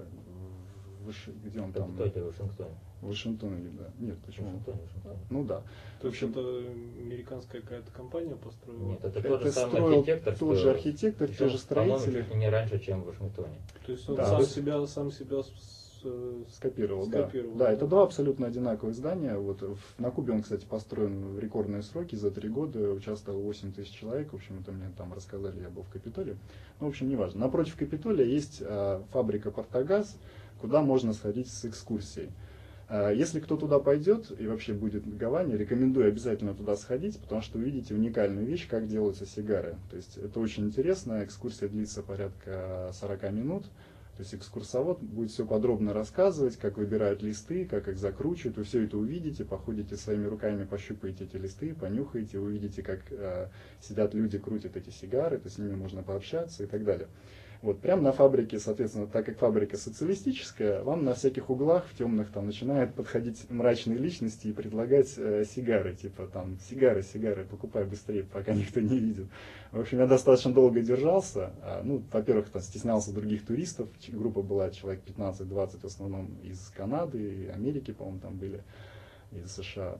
где он там? Кто это в Вашингтоне? В Вашингтоне, да. Нет, В почему? Вашингтоне, Вашингтоне. Ну да. То есть это американская какая-то компания построила? Нет, это тот же Это самый строил архитектор, тот же что- архитектор, причем, те же по-моему, строители. чуть ли не раньше, чем в Вашингтоне. То есть он Да. сам себя Скопировал, скопировал, да. Да, да. это два абсолютно одинаковые здания. Вот на Кубе он, кстати, построен в рекордные сроки. За 3 года участвовало 8 тысяч человек. В общем, это мне там рассказали, я был в Капитолии. Ну, в общем, неважно. Напротив Капитолия есть фабрика «Портогаз», куда можно сходить с экскурсией. Если кто туда пойдет и вообще будет в Гаване, рекомендую обязательно туда сходить, потому что увидите уникальную вещь, как делаются сигары. То есть это очень интересно, экскурсия длится порядка 40 минут. То есть экскурсовод будет все подробно рассказывать, как выбирают листы, как их закручивают. Вы все это увидите, походите своими руками, пощупаете эти листы, понюхаете, увидите, как сидят люди, крутят эти сигары, то есть с ними можно пообщаться и так далее. Вот, прямо на фабрике, соответственно, так как фабрика социалистическая, вам на всяких углах в темных там начинают подходить мрачные личности и предлагать сигары, типа там сигары, покупай быстрее, пока никто не видит. В общем, я достаточно долго держался. Ну, во-первых, там стеснялся других туристов. Группа была человек 15-20, в основном из Канады и Америки, по-моему, там были, из США.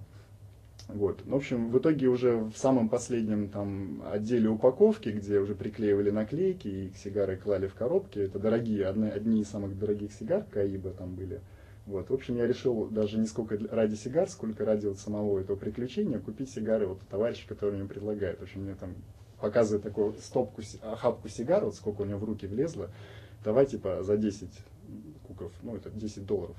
Вот. В общем, в итоге уже в самом последнем там отделе упаковки, где уже приклеивали наклейки и сигары клали в коробки, это дорогие, одни из самых дорогих сигар, Каиба там были. Вот. В общем, я решил даже не сколько ради сигар, сколько ради вот самого этого приключения купить сигары вот у товарища, который мне предлагает. В общем, мне там показывает такую охапку сигар, вот сколько у него в руки влезло, давай типа за 10 куков, ну это $10.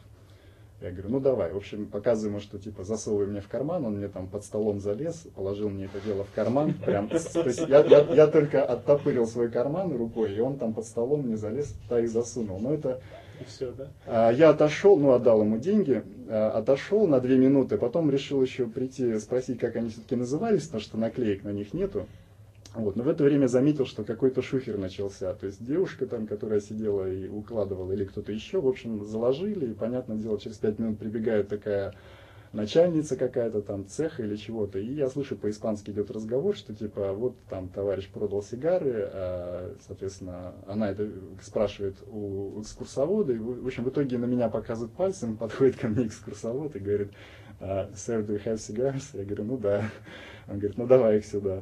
Я говорю, ну давай. В общем, показываю ему, что типа засовывай мне в карман, он мне там под столом залез, положил мне это дело в карман. Прям, то есть я только оттопырил свой карман рукой, и он там под столом мне залез, туда их засунул. Но это... И все, да? Я отошел, ну отдал ему деньги, отошел на 2 минуты, потом решил еще прийти спросить, как они все-таки назывались, потому что наклеек на них нету. Вот. Но в это время заметил, что какой-то шухер начался. То есть девушка там, которая сидела и укладывала, или кто-то еще, в общем, заложили. И, понятное дело, через 5 минут прибегает такая начальница какая-то там, цеха или чего-то. И я слышу, по-испански идет разговор, что типа вот там товарищ продал сигары, соответственно, она это спрашивает у экскурсовода. И, в общем, в итоге на меня показывает пальцем, подходит ко мне экскурсовод и говорит, sir, do you have cigars? Я говорю, ну да. Он говорит, ну давай их сюда.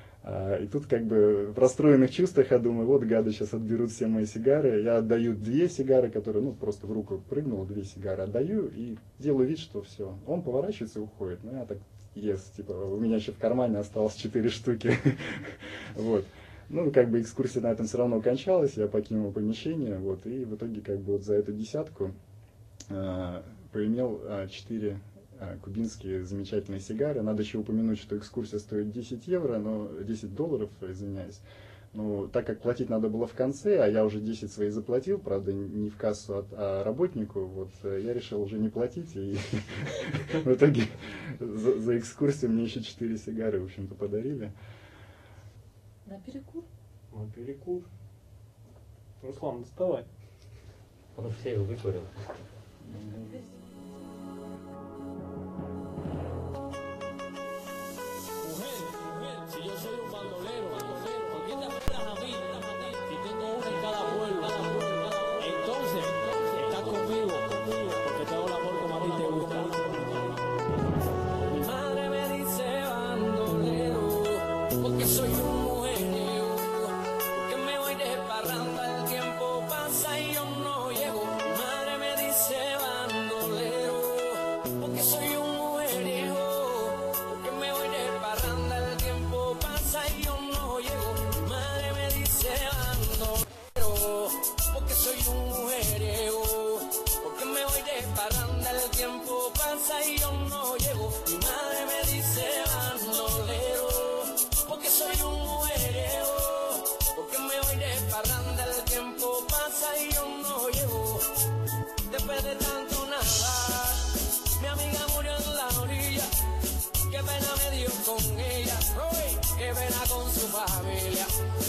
И тут как бы в расстроенных чувствах я думаю, вот гады сейчас отберут все мои сигары. Я отдаю 2 сигары, которые, ну, просто в руку прыгнуло, 2 сигары отдаю и делаю вид, что все. Он поворачивается и уходит. Ну, я так, типа, у меня еще в кармане осталось 4 штуки. Вот. Ну, как бы экскурсия на этом все равно кончалась, я покинул помещение, вот, и в итоге как бы вот за эту десятку поимел 4 кубинские замечательные сигары. Надо еще упомянуть, что экскурсия стоит 10 евро, но $10, извиняюсь. Ну, так как платить надо было в конце, а я уже 10 свои заплатил, правда, не в кассу, а работнику, вот, я решил уже не платить, и в итоге за экскурсию мне еще 4 сигары, в общем-то, подарили. На перекур? На перекур. Руслан, доставай. Он все его выкурил. Si yo soy un bandolero, ¿por qué te apelas a mí? Si tengo una en cada pueblo. Entonces, estás conmigo, porque te hago el amor como a ti te gusta. Mi madre me dice bandolero, porque soy un mujerero, porque me voy de parranda, el tiempo pasa y yo no llego. Mi madre me dice bandolero.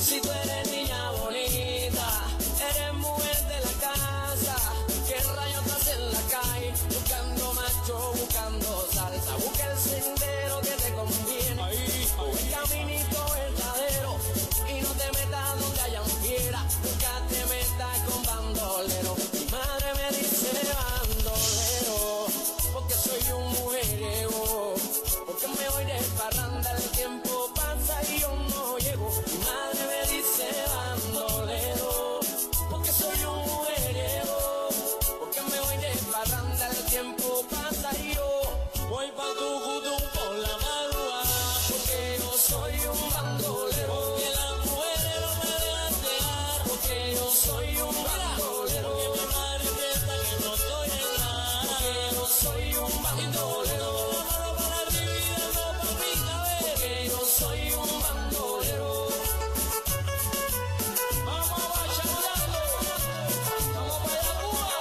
Si tú eres niña bonita, eres mujer de la casa, ¿qué rayos estás en la calle? Buscando macho, buscando salsa, busca el sendero que te conviene, un caminito verdadero, y no te metas donde haya un fiera, nunca te metas con bandolero. Mi madre me dice bandolero, porque soy un mujeriego, porque me voy de parranda, el tiempo pasa y yo no llego. Mi madre me dice bandolero, porque soy un mujeriego, porque me voy de parranda, el tiempo pasa y yo voy pa' tu cutú por la madrugada, porque yo soy un bandolero, porque las mujeres no me dejan dejar, porque yo soy un bandolero, que mi madre piensa que no estoy en nada, porque yo soy un bandolero, la mano para arriba y dando pa' mi cabeza, porque yo soy un bandolero. Vamos a bachatando, vamos para allá Cuba.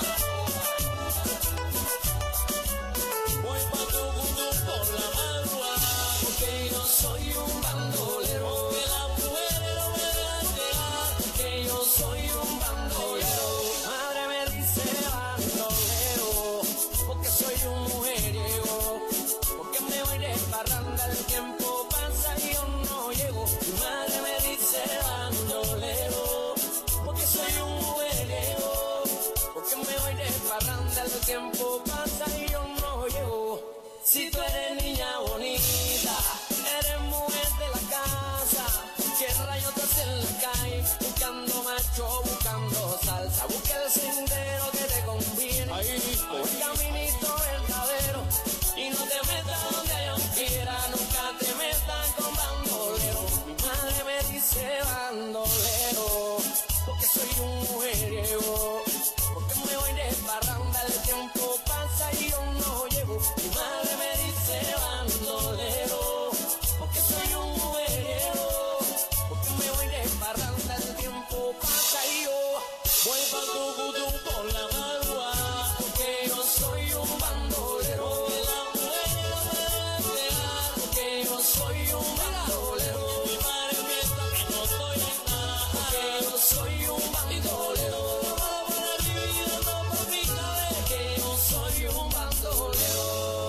Voy pa' tu cutú por la madrugada, porque yo soy un bandolero, porque las mujeres no me dejan dejar, porque yo soy un bandolero. Madre me dice bandolero, porque soy un mujeriego, porque me voy de parranda, el tiempo pasa y yo no llego. Mi madre me dice bandolero, porque soy un mujeriego, porque me voy de parranda, el tiempo pasa y yo no llego. Si tú eres niña bonita, eres mujer de la casa, ¿qué rayos te haces en la calle? Buscando macho, buscando salsa, busca el sendero que te conviene, un caminito verdadero, y no te metas donde haya un fiera, nunca te metas con bandolero. Mi madre me dice bandolero, porque soy un mujeriego, porque me voy de parranda, el tiempo pasa y yo no llego. Mi madre me dice bandolero, porque soy un mujeriego, porque me voy de parranda, el tiempo pasa y yo voy pa' tu cutú por la madrugada, porque yo soy un bandolero, porque las mujeres no me dejan dejar, porque yo soy un bandolero, mi madre piensa que no estoy en nada, porque yo soy un bandolero, la mano para arriba y dando pa' mi cabeza, que yo soy un bandolero.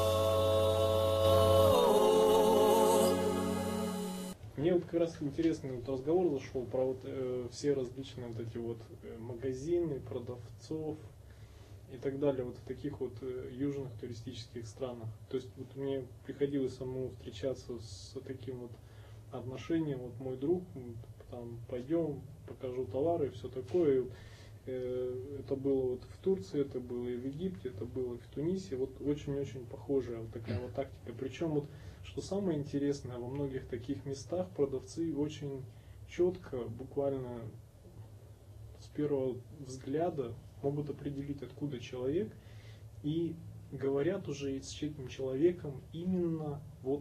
Мне вот как раз интересный вот разговор зашел про вот все различные вот эти вот магазины, продавцов и так далее вот в таких вот южных туристических странах. То есть вот мне приходилось самому встречаться с таким вот отношением. Вот мой друг, там пойдем, покажу товары и все такое. Это было вот в Турции, это было и в Египте, это было и в Тунисе. Вот очень-очень похожая вот такая вот тактика. Причем вот что самое интересное, во многих таких местах продавцы очень четко, буквально с первого взгляда могут определить, откуда человек, и говорят уже с этим человеком именно вот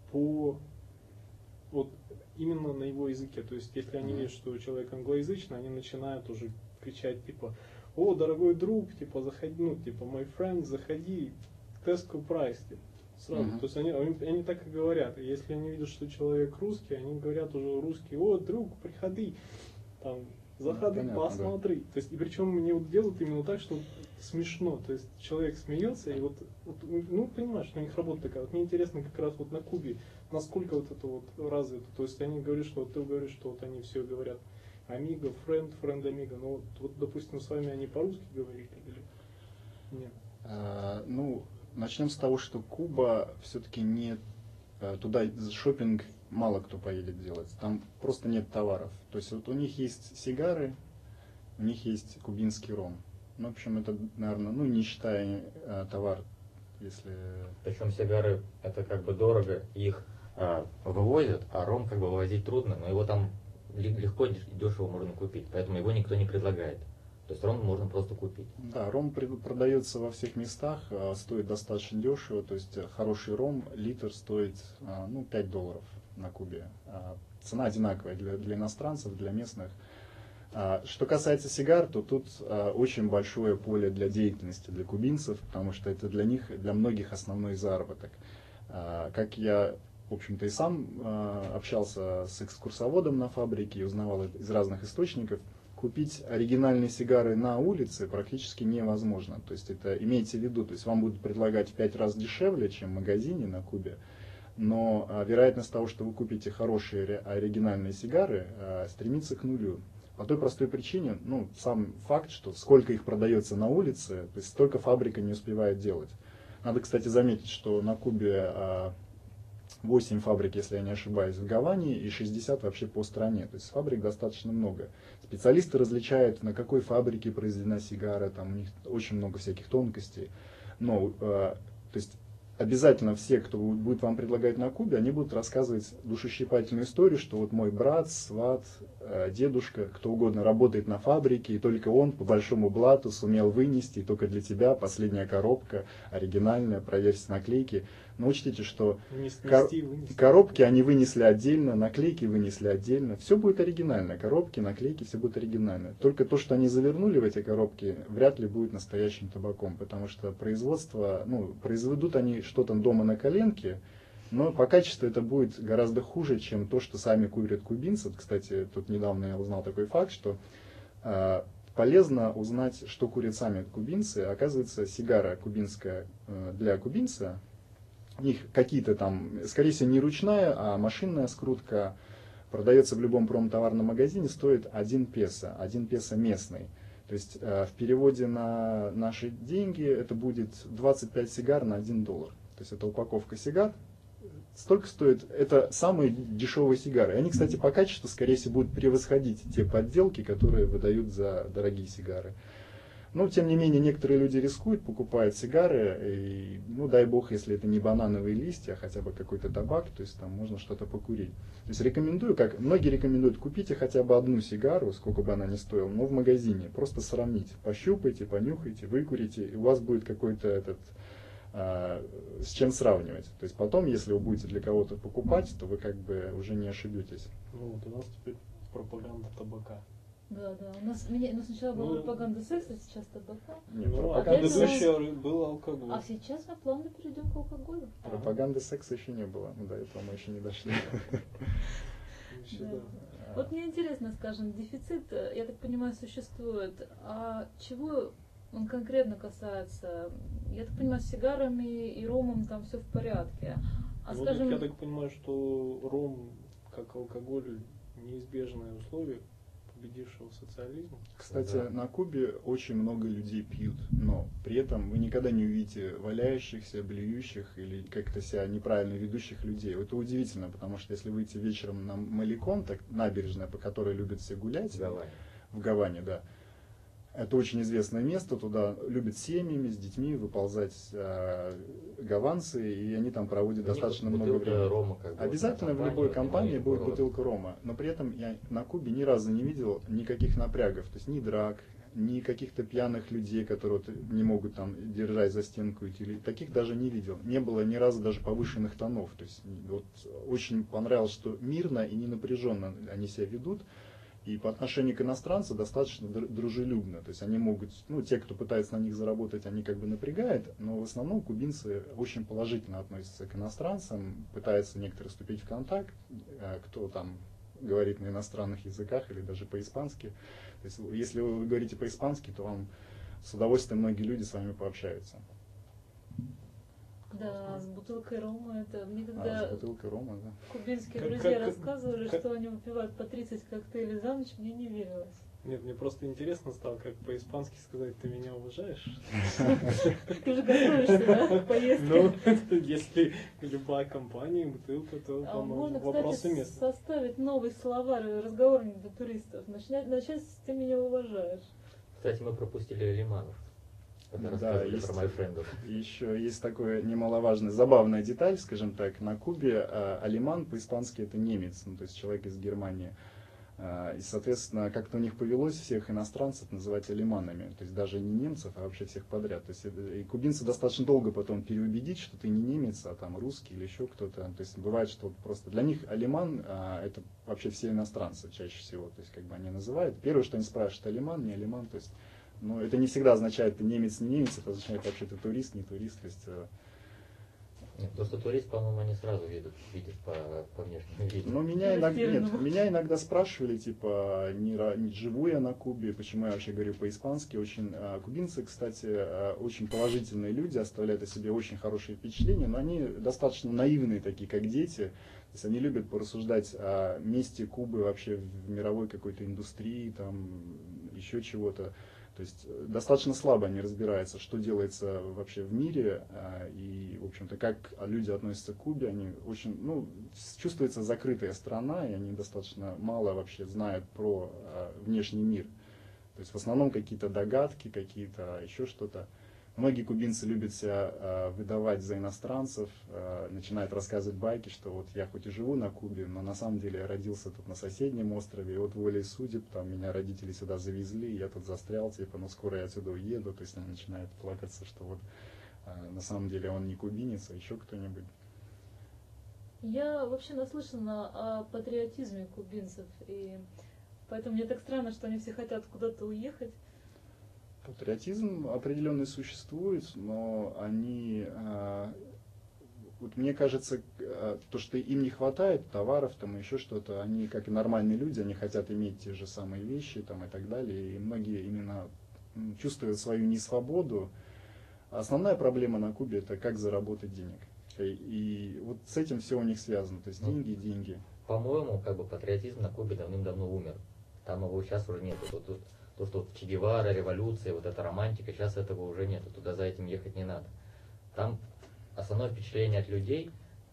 именно на его языке. То есть если они видят, что человек англоязычный, они начинают уже кричать типа: о, дорогой друг, типа заходи, ну типа my friend, заходи, Tesco Price, типа, сразу. То есть они так и говорят. И если они видят, что человек русский, они говорят уже русский: о, друг, приходи, там, заходи, посмотри. То есть, и причем мне вот делают именно так, что смешно. То есть человек смеется, и вот ну, понимаешь, что у них работа такая. Вот мне интересно как раз вот на Кубе, насколько вот это вот развито. То есть они говорят, что вот ты говоришь, что вот они все говорят амиго, френд, амиго. Но вот, допустим, с вами они по-русски говорили или нет? Ну, начнем с того, что Куба все-таки не... Туда шопинг мало кто поедет делать. Там просто нет товаров. То есть вот у них есть сигары, у них есть кубинский ром. Ну, в общем, это, наверное, ну, не считая товар, если... Причем сигары это как бы дорого, их вывозят, а ром как бы вывозить трудно, но его там легко и дешево можно купить, поэтому его никто не предлагает. То есть ром можно просто купить. Да, ром продается во всех местах, стоит достаточно дешево, то есть хороший ром, литр стоит ну, $5 на Кубе. Цена одинаковая для иностранцев, для местных. Что касается сигар, то тут очень большое поле для деятельности для кубинцев, потому что это для них, для многих основной заработок. Как я в общем-то, и сам общался с экскурсоводом на фабрике и узнавал из разных источников. Купить оригинальные сигары на улице практически невозможно. То есть это имейте в виду, то есть вам будут предлагать в 5 раз дешевле, чем в магазине на Кубе, но вероятность того, что вы купите хорошие оригинальные сигары, стремится к нулю. По той простой причине, ну, сам факт, что сколько их продается на улице, то есть столько фабрика не успевает делать. Надо, кстати, заметить, что на Кубе 8 фабрик, если я не ошибаюсь, в Гаване и 60 вообще по стране. То есть фабрик достаточно много. Специалисты различают, на какой фабрике произведена сигара, там у них очень много всяких тонкостей. Но, то есть обязательно все, кто будет вам предлагать на Кубе, они будут рассказывать душещипательную историю, что вот мой брат, сват, дедушка, кто угодно работает на фабрике, и только он по большому блату сумел вынести, и только для тебя последняя коробка, оригинальная, проверьте наклейки. Но учтите, что коробки они вынесли отдельно, наклейки вынесли отдельно. Все будет оригинально. Коробки, наклейки, все будет оригинально. Только то, что они завернули в эти коробки, вряд ли будет настоящим табаком. Потому что производство, ну, произведут они что-то дома на коленке, но по качеству это будет гораздо хуже, чем то, что сами курят кубинцы. Кстати, тут недавно я узнал такой факт, что полезно узнать, что курят сами кубинцы. Оказывается, сигара кубинская для кубинца, у них какие-то там, скорее всего, не ручная, а машинная скрутка, продается в любом промтоварном магазине, стоит 1 песо, 1 песо местный. То есть в переводе на наши деньги это будет 25 сигар на $1. То есть это упаковка сигар. Столько стоит, это самые дешевые сигары. Они, кстати, по качеству, скорее всего, будут превосходить те подделки, которые выдают за дорогие сигары. Но, тем не менее, некоторые люди рискуют, покупают сигары, и, ну, дай бог, если это не банановые листья, а хотя бы какой-то табак, то есть там можно что-то покурить. То есть рекомендую, как многие рекомендуют, купите хотя бы одну сигару, сколько бы она ни стоила, но в магазине, просто сравните, пощупайте, понюхайте, выкурите, и у вас будет какой-то с чем сравнивать. То есть потом, если вы будете для кого-то покупать, то вы как бы уже не ошибетесь. Ну вот у нас теперь пропаганда табака. Да. У нас сначала была пропаганда секса, сейчас табака. Нет, Ну, а пропаганды, предыдущая был алкоголь. А сейчас мы плавно перейдем к алкоголю. пропаганды секса еще не было. До этого мы еще не дошли. Еще, Да. да. Вот мне интересно, скажем, дефицит, я так понимаю, существует. А чего он конкретно касается? Я так понимаю, с сигарами и ромом там все в порядке. А Ну, скажем, я так понимаю, что ром, как алкоголь, неизбежное условие победившего социализма. Кстати, Да. на Кубе очень много людей пьют, но при этом вы никогда не увидите валяющихся, блюющих или как-то себя неправильно ведущих людей. Это удивительно, потому что если выйти вечером на Маликон, так набережная, по которой любят все гулять, в Гаване, да, это очень известное место, туда любят семьями, с детьми выползать гаванцы, и они там проводят достаточно много времени. Рома, как бы, Обязательно в любой компании будет бутылка рома, но при этом я на Кубе ни разу не видел никаких напрягов, то есть ни драк, ни каких-то пьяных людей, которые вот не могут там держать за стенку идти, таких даже не видел. Не было ни разу даже повышенных тонов, то есть вот очень понравилось, что мирно и не напряженно они себя ведут. И по отношению к иностранцам достаточно дружелюбно. То есть они могут, ну, те, кто пытается на них заработать, они как бы напрягают, но в основном кубинцы очень положительно относятся к иностранцам, пытаются некоторые вступить в контакт, кто там говорит на иностранных языках или даже по-испански. То есть если вы говорите по-испански, то вам с удовольствием многие люди с вами пообщаются. да, с бутылкой рома, это мне С когда бутылкой рома, да. кубинские Как- друзья как- рассказывали, как- что они выпивают по 30 коктейлей за ночь, мне не верилось. Нет, мне просто интересно стало, как по-испански сказать, ты меня уважаешь? Ты же готовишься, да, к поездке? Ну, если любая компания, бутылка, то, А по-моему, можно, вопрос кстати, уместный. составить новый словарь разговорник для туристов. Начать с «ты меня уважаешь». Кстати, мы пропустили Лиманов, когда Да, рассказывали есть. про майфрендов. Еще есть такое немаловажная, забавная деталь, скажем так, на Кубе алиман по-испански это немец, ну, то есть человек из Германии. И, соответственно, как-то у них повелось всех иностранцев называть алиманами, то есть даже не немцев, а вообще всех подряд. То есть и кубинцы достаточно долго потом переубедить, что ты не немец, а там русский или еще кто-то. То есть бывает, что просто для них алиман это вообще все иностранцы чаще всего, то есть как бы они называют. Первое, что они спрашивают, алиман, не алиман, то есть, но это не всегда означает, ты немец, не немец, это означает вообще ты турист, не турист. То есть Нет, то, что турист, по-моему, они сразу видят по внешнему виду. Но меня иногда спрашивали, типа, не живу я на Кубе, почему я вообще говорю по-испански. Кубинцы, кстати, очень положительные люди, оставляют о себе очень хорошие впечатления, но они достаточно наивные такие, как дети. То есть они любят порассуждать о месте Кубы вообще в мировой какой-то индустрии, там, еще чего-то. То есть достаточно слабо они разбираются, что делается вообще в мире, и, в общем-то, как люди относятся к Кубе. Они очень, чувствуется закрытая страна, и они достаточно мало вообще знают про внешний мир. То есть в основном какие-то догадки, какие-то еще что-то. Многие кубинцы любят себя выдавать за иностранцев, начинают рассказывать байки, что вот я хоть и живу на Кубе, но на самом деле я родился тут на соседнем острове, и вот волей судеб, там меня родители сюда завезли, я тут застрял, типа, скоро я отсюда уеду, то есть они начинают плакаться, что вот на самом деле он не кубинец, а еще кто-нибудь. Я вообще наслышана о патриотизме кубинцев, и поэтому мне так странно, что они все хотят куда-то уехать. Патриотизм определенный существует, но они, вот мне кажется, то, что им не хватает товаров, там еще что-то, они, как и нормальные люди, они хотят иметь те же самые вещи там, и так далее, и многие именно чувствуют свою несвободу. Основная проблема на Кубе — это как заработать денег. И вот с этим все у них связано, то есть деньги. По-моему, патриотизм на Кубе давным-давно умер. Там его сейчас уже нет. То, что Че Гевара, революция, вот эта романтика, сейчас этого уже нет. Туда за этим ехать не надо. Там основное впечатление от людей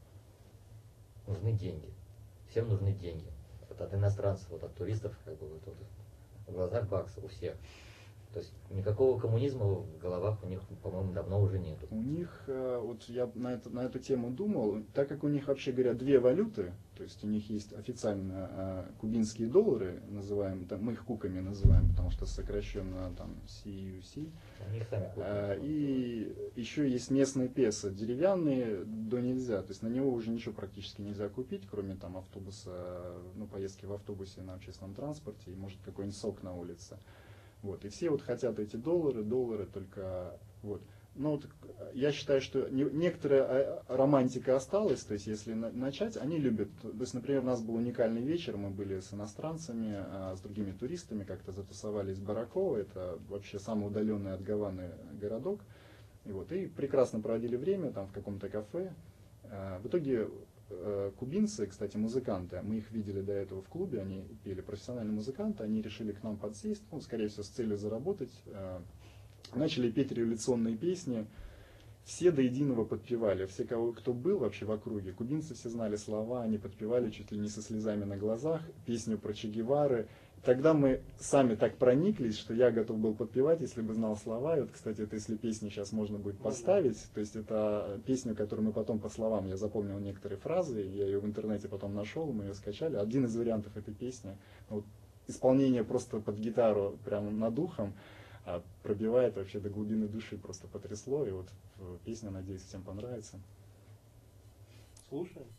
— нужны деньги. Всем нужны деньги. Вот от иностранцев, вот от туристов, в глазах баксов у всех. То есть никакого коммунизма в головах у них, по-моему, давно уже нет. У них, вот я на эту тему думал, так как у них, вообще говоря, две валюты, то есть у них есть официально кубинские доллары, называем, мы их куками называем, потому что сокращенно там CUC. Они их сами купят. И еще есть местные песо, деревянные, до нельзя, то есть на него уже ничего практически нельзя купить, кроме там автобуса, поездки в автобусе на общественном транспорте и, может, какой-нибудь сок на улице. Вот, и все вот хотят эти доллары только вот. Но вот я считаю, что некоторая романтика осталась, то есть если начать, они любят, то есть, например, у нас был уникальный вечер, мы были с иностранцами, с другими туристами, как-то затусовались в Бараково, это вообще самый удаленный от Гаваны городок, и прекрасно проводили время там в каком-то кафе. В итоге кубинцы, кстати, музыканты, мы их видели до этого в клубе, они пели, профессиональные музыканты, они решили к нам подсесть, скорее всего, с целью заработать, начали петь революционные песни, все до единого подпевали, все, кто был вообще в округе, кубинцы все знали слова, они подпевали чуть ли не со слезами на глазах, песню про Че Гевары. Тогда мы сами так прониклись, что я готов был подпевать, если бы знал слова. И вот, кстати, это если песню сейчас можно будет поставить, то есть это песня, которую мы потом по словам, я запомнил некоторые фразы, я ее в интернете потом нашел, мы ее скачали. Один из вариантов этой песни, исполнение просто под гитару, прямо над ухом, пробивает вообще до глубины души, просто потрясло. И вот песня, надеюсь, всем понравится. Слушаем.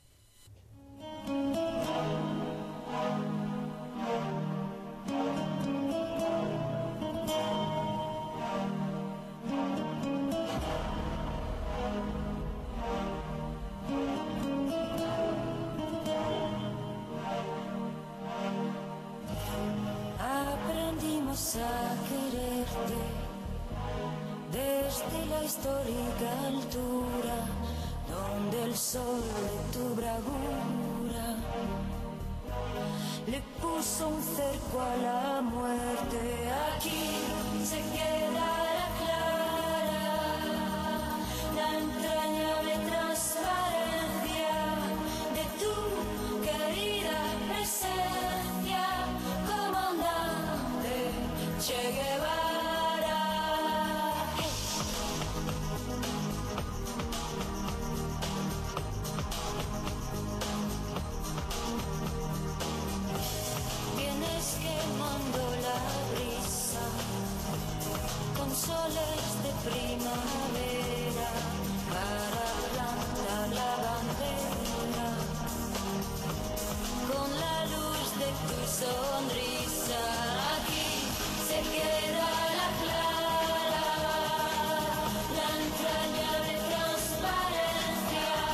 Aprendimos a quererte desde la histórica altura donde el sol de tu bravura le puso un cerco a la muerte. Aquí se queda la clara, la entrañable transparencia de tu querida presencia, comandante Che Guevara. Vienes quemando la brisa con soles de primavera para plantar la bandera con la luz de tu sonrisa. Aquí se queda la clara, la entrañable transparencia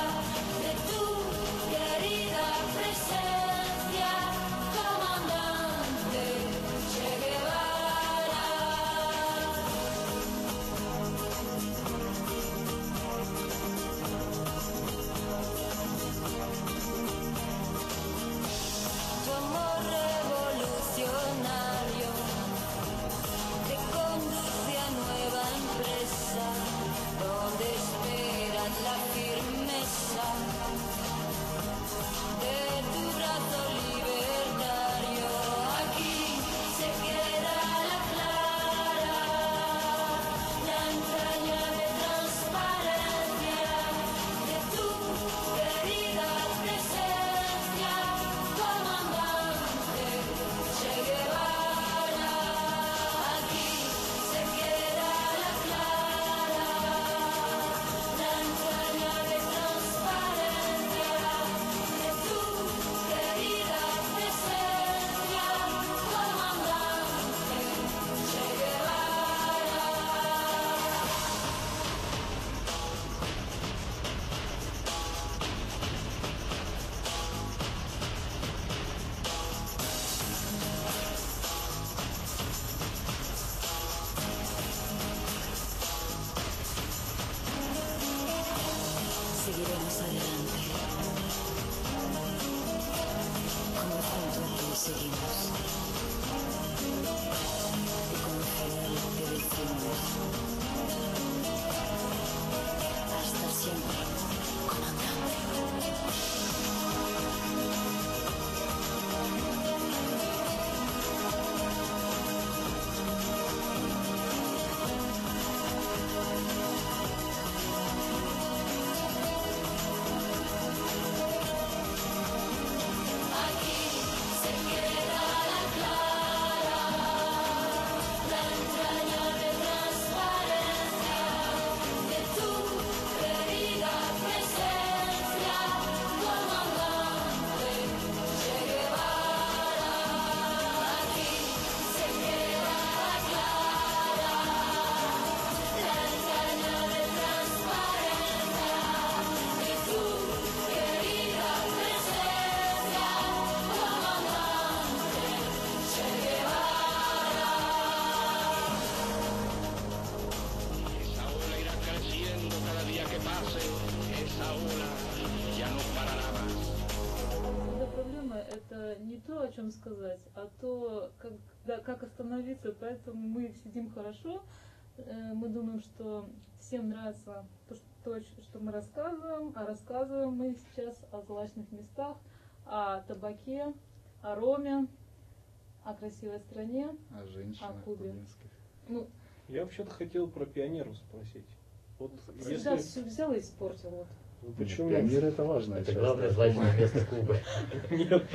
о чем сказать, а то, как остановиться, поэтому мы сидим хорошо, мы думаем, что всем нравится то, что мы рассказываем, а рассказываем мы сейчас о злачных местах, о табаке, о роме, о красивой стране, О женщинах о Кубе. кубинских. Ну, Я вообще-то хотел про пионеров спросить. Вот всегда если... все взял и испортил. Вот. Ну, почему? Пионеры это важно. Это главное злачное место Кубы. Нет.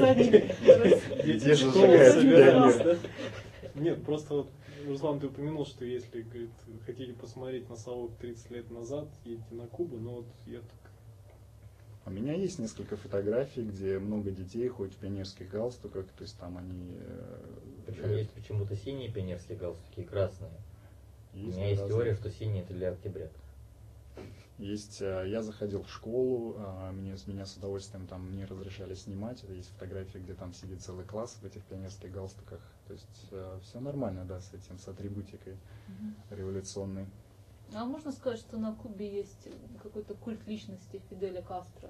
Где же школы сжигают собирались, пионеры? да? Нет, просто вот, Руслан, ты упомянул, что если, говорит, хотите посмотреть на совок 30 лет назад, едете на Кубу, но вот я так... У меня есть несколько фотографий, где много детей ходят в пионерских галстуках, то есть там они... Причем есть почему-то синие пионерские галстуки и красные. У меня есть разные. теория, что синие это для октябрят. Есть, я заходил в школу, меня с удовольствием там не разрешали снимать. Есть фотографии, где там сидит целый класс в этих пионерских галстуках. То есть все нормально, да, с этим, с атрибутикой революционной. А можно сказать, что на Кубе есть какой-то культ личности Фиделя Кастро?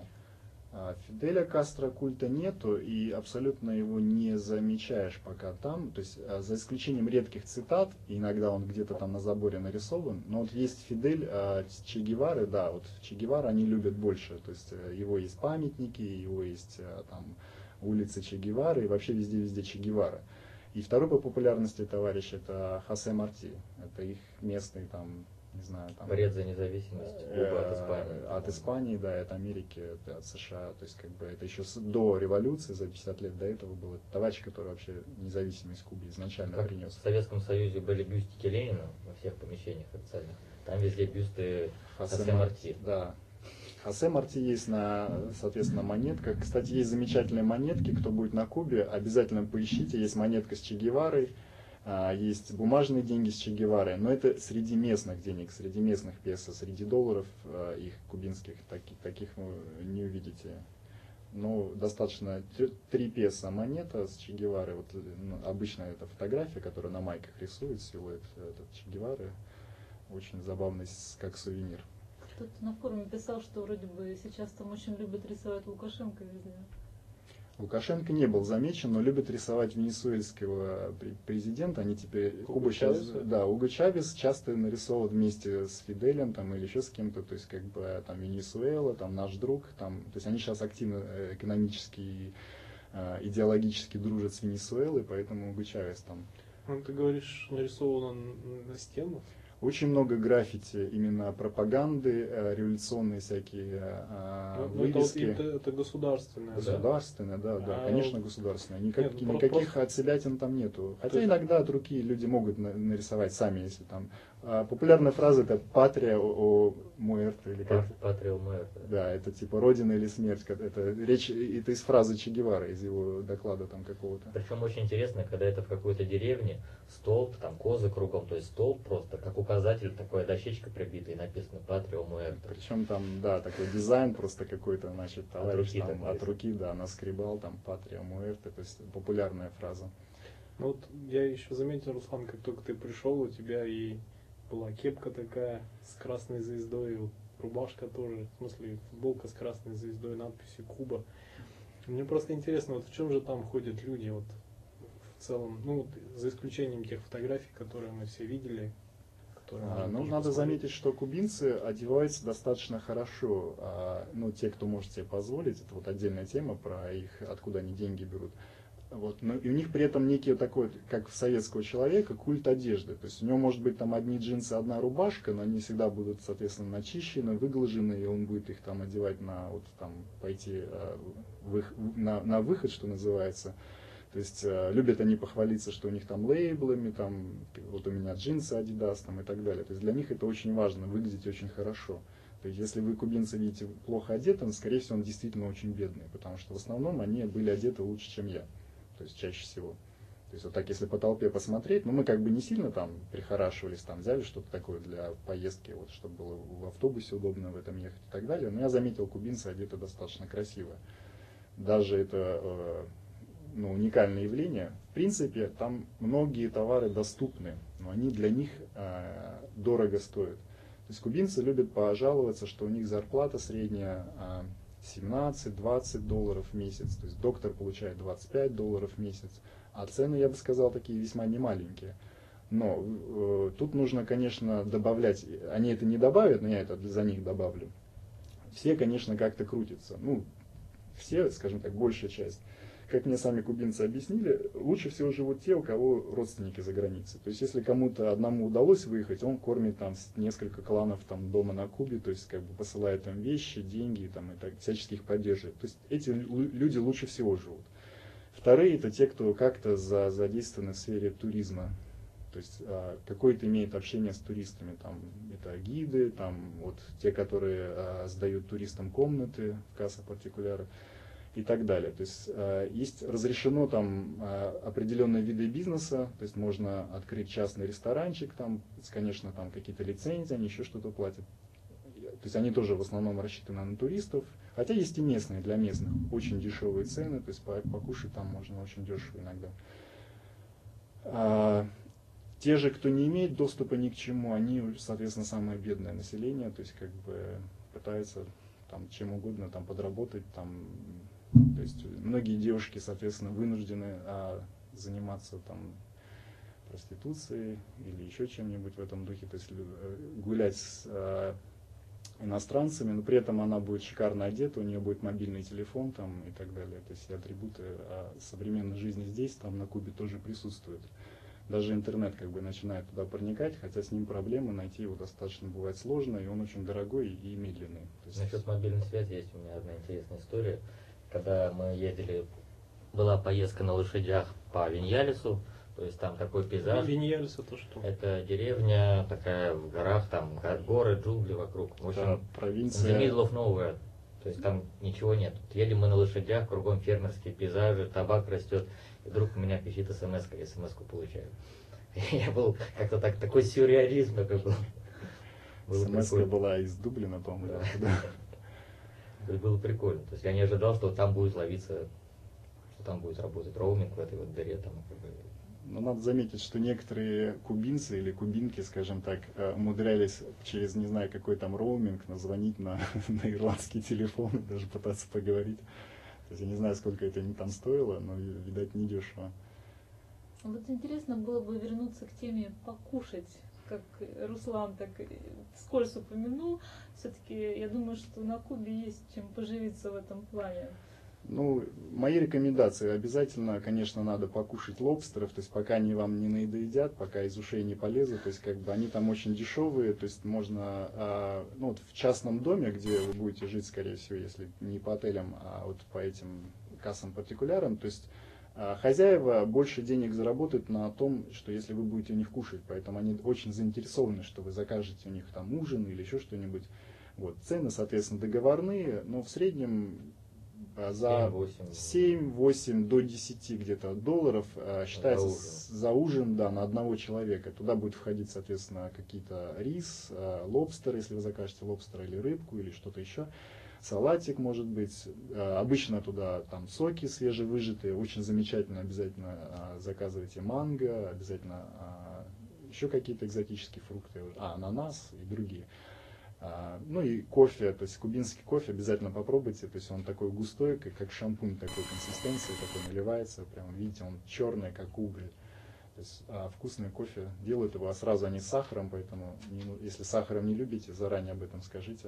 Фиделя Кастро культа нету, и абсолютно его не замечаешь пока там. То есть за исключением редких цитат, иногда он где-то там на заборе нарисован, но вот есть Фидель Че Гевары, да, вот Че Гевара они любят больше. То есть его есть памятники, его есть там улицы Че Гевары, и вообще везде Че Гевара. И второй по популярности товарищ это Хосе Марти. Это их местный там, не знаю, там... Борец за независимость Кубы от Испании. От Испании, да, от Америки, от США. То есть, как бы, это еще до революции, за 50 лет до этого был товарищ, который вообще независимость Кубы изначально Как принес. в Советском Союзе были бюстики Ленина во всех помещениях официальных. Там везде бюсты Хосе Марти. Да. Хосе Марти есть на, соответственно, монетках. Кстати, есть замечательные монетки. Кто будет на Кубе, обязательно поищите. Есть монетка с Че Геварой. Есть бумажные деньги с Че Геварой, но это среди местных денег, среди местных песо, среди долларов их кубинских, таких вы не увидите. Ну, достаточно 3 песо монета с Че Геварой. Вот, обычно это фотография, которая на майках рисует силуэт этот Че Гевары. Очень забавный, как сувенир. Кто-то на форуме писал, что вроде бы сейчас там очень любят рисовать Лукашенко везде. Лукашенко не был замечен, но любят рисовать венесуэльского президента. Они теперь Куба сейчас, да, Уго Чавес часто нарисовывают вместе с Фиделем там, или еще с кем-то, то есть как бы там Венесуэла, там наш друг, там, то есть они сейчас активно экономически и идеологически дружат с Венесуэлой, поэтому Уго Чавес там. Ну, ты говоришь, нарисовано на стенах? Очень много граффити, именно пропаганды, революционные всякие вывески. Это государственное. Государственное, да, конечно, государственное. Никаких просто... отселятин там нету. Хотя иногда от руки люди могут нарисовать сами, если там. Популярная фраза это «патрия о муэрте» или как? «Патрия о муэрте». Да, это типа «родина или смерть». Это речь, это из фразы Че Гевары, из его доклада там какого-то. Причем очень интересно, когда это в какой-то деревне, столб, там козы кругом, то есть столб просто, как указатель, такая дощечка прибита и написано «Патрия о муэрте». Причем там, да, такой дизайн просто какой-то, значит, товарищ руки там, от руки, да, наскребал там «Патрия о муэрте», то есть популярная фраза. Ну вот я еще заметил, Руслан, как только ты пришел, у тебя и была кепка такая с красной звездой, вот рубашка тоже, в смысле футболка с красной звездой, надписью «Куба». Мне просто интересно, вот в чем же там ходят люди, вот в целом, ну вот, за исключением тех фотографий, которые мы все видели. Ну, надо заметить, что кубинцы одеваются достаточно хорошо. Ну, те, кто может себе позволить, это вот отдельная тема про их, откуда они деньги берут. Вот. Но и у них при этом некий такой, как у советского человека, культ одежды. То есть у него может быть там одни джинсы, одна рубашка, но они всегда будут, соответственно, начищены, выглажены, и он будет их там одевать на, вот там, пойти на выход, что называется. То есть любят они похвалиться, что у них там лейблами, там, вот у меня джинсы Adidas там, и так далее. То есть для них это очень важно, выглядеть очень хорошо. То есть если вы кубинца видите плохо одетым, скорее всего он действительно очень бедный, потому что в основном они были одеты лучше, чем я. То есть чаще всего. То есть вот так, если по толпе посмотреть, ну мы как бы не сильно там прихорашивались, там взяли что-то такое для поездки, вот, чтобы было в автобусе удобно в этом ехать и так далее. Но я заметил, кубинцы одеты достаточно красиво. Даже это уникальное явление. В принципе, там многие товары доступны, но они для них дорого стоят. То есть кубинцы любят пожаловаться, что у них зарплата средняя 17-20 долларов в месяц, то есть доктор получает 25 долларов в месяц, а цены, я бы сказал, такие весьма немаленькие. Но тут нужно, конечно, добавлять, они это не добавят, но я это за них добавлю. Все, конечно, как-то крутятся, ну, все, скажем так, большая часть. Как мне сами кубинцы объяснили, лучше всего живут те, у кого родственники за границей. То есть, если кому-то одному удалось выехать, он кормит там несколько кланов там дома на Кубе, то есть, как бы посылает им вещи, деньги там, и так, всячески их поддерживает. То есть, эти люди лучше всего живут. Вторые — это те, кто как-то задействованы в сфере туризма. То есть, какое-то имеет общение с туристами. Там, это гиды, там, вот, те, которые сдают туристам комнаты в касса партикуляры и так далее. То есть есть разрешено там определенные виды бизнеса, то есть можно открыть частный ресторанчик, там, конечно, там какие-то лицензии, они еще что-то платят. То есть они тоже в основном рассчитаны на туристов, хотя есть и местные, для местных очень дешевые цены, то есть покушать там можно очень дешево иногда. Те же, кто не имеет доступа ни к чему, они, соответственно, самое бедное население, то есть как бы пытаются там чем угодно там подработать, там, то есть многие девушки, соответственно, вынуждены заниматься там проституцией или еще чем-нибудь в этом духе, то есть гулять с иностранцами, но при этом она будет шикарно одета, у нее будет мобильный телефон там и так далее, то есть все атрибуты современной жизни здесь, там на Кубе тоже присутствуют. Даже интернет как бы начинает туда проникать, хотя с ним проблемы, найти его достаточно бывает сложно, и он очень дорогой и медленный. То есть... Насчет мобильной связи есть у меня одна интересная история. Когда мы ездили, была поездка на лошадях по Виньялесу, то есть там такой пейзаж. Виньялес это что? Это деревня такая в горах, там горы, джунгли вокруг. В общем, да, провинция. The middle of nowhere. То есть там ничего нет. Едем мы на лошадях, кругом фермерские пейзажи, табак растет. И вдруг у меня пищит смс-ку получаю. Я был как-то такой сюрреализм такой был. СМС-ка была из Дублина, по-моему. Да. То есть было прикольно. То есть я не ожидал, что там будет ловиться, что там будет работать роуминг в этой вот дыре. Там, как бы. Но надо заметить, что некоторые кубинцы или кубинки, скажем так, умудрялись через, не знаю, какой там роуминг, назвонить на ирландский телефон и даже пытаться поговорить. То есть я не знаю, сколько это им там стоило, но, видать, недешево. Вот интересно было бы вернуться к теме покушать, как Руслан так вскользь упомянул. Все-таки я думаю, что на Кубе есть чем поживиться в этом плане. Ну, мои рекомендации: обязательно, конечно, надо покушать лобстеров, то есть пока они вам не надоедят, пока из ушей не полезут, то есть как бы они там очень дешевые, то есть можно, ну вот в частном доме, где вы будете жить, скорее всего, если не по отелям, а вот по этим кассам-партикулярам, то есть хозяева больше денег заработают на том, что если вы будете у них кушать, поэтому они очень заинтересованы, что вы закажете у них там ужин или еще что-нибудь. Вот. Цены, соответственно, договорные, но в среднем за 7-8 до 10 где-то долларов считается за ужин, да, на одного человека. Туда будет входить, соответственно, какие-то рис, лобстер, если вы закажете лобстера, или рыбку, или что-то еще. Салатик, может быть. Обычно туда там соки свежевыжатые, очень замечательно, обязательно заказывайте манго, обязательно еще какие-то экзотические фрукты, ананас и другие. Ну и кофе, то есть кубинский кофе обязательно попробуйте, то есть он такой густой, как шампунь такой консистенции, такой наливается, прям видите, он черный, как уголь. То есть вкусный кофе делают его, а сразу они с сахаром, поэтому если сахаром не любите, заранее об этом скажите.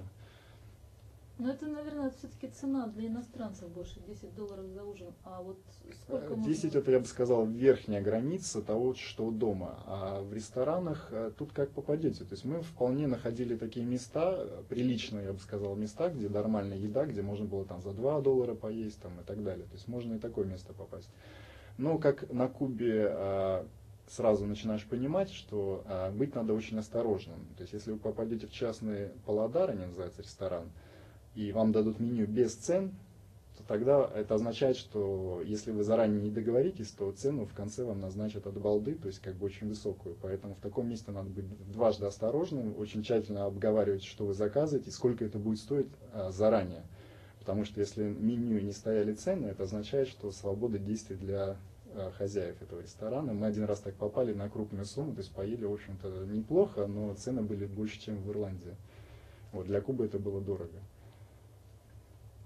Но это, наверное, все-таки цена для иностранцев больше, $10 за ужин. А вот сколько 10 можно... это, я бы сказал, верхняя граница того, что дома. А в ресторанах тут как попадете. То есть мы вполне находили такие места, приличные, я бы сказал, места, где нормальная еда, где можно было там за $2 поесть там, и так далее. То есть можно и такое место попасть. Но как на Кубе сразу начинаешь понимать, что быть надо очень осторожным. То есть если вы попадете в частный паладар, они называются ресторан, и вам дадут меню без цен, то тогда это означает, что если вы заранее не договоритесь, то цену в конце вам назначат от балды, то есть как бы очень высокую. Поэтому в таком месте надо быть дважды осторожным, очень тщательно обговаривать, что вы заказываете, сколько это будет стоить заранее. Потому что если в меню не стояли цены, это означает, что свобода действий для хозяев этого ресторана. Мы один раз так попали на крупную сумму, то есть поели, в общем-то, неплохо, но цены были больше, чем в Ирландии. Вот, для Кубы это было дорого.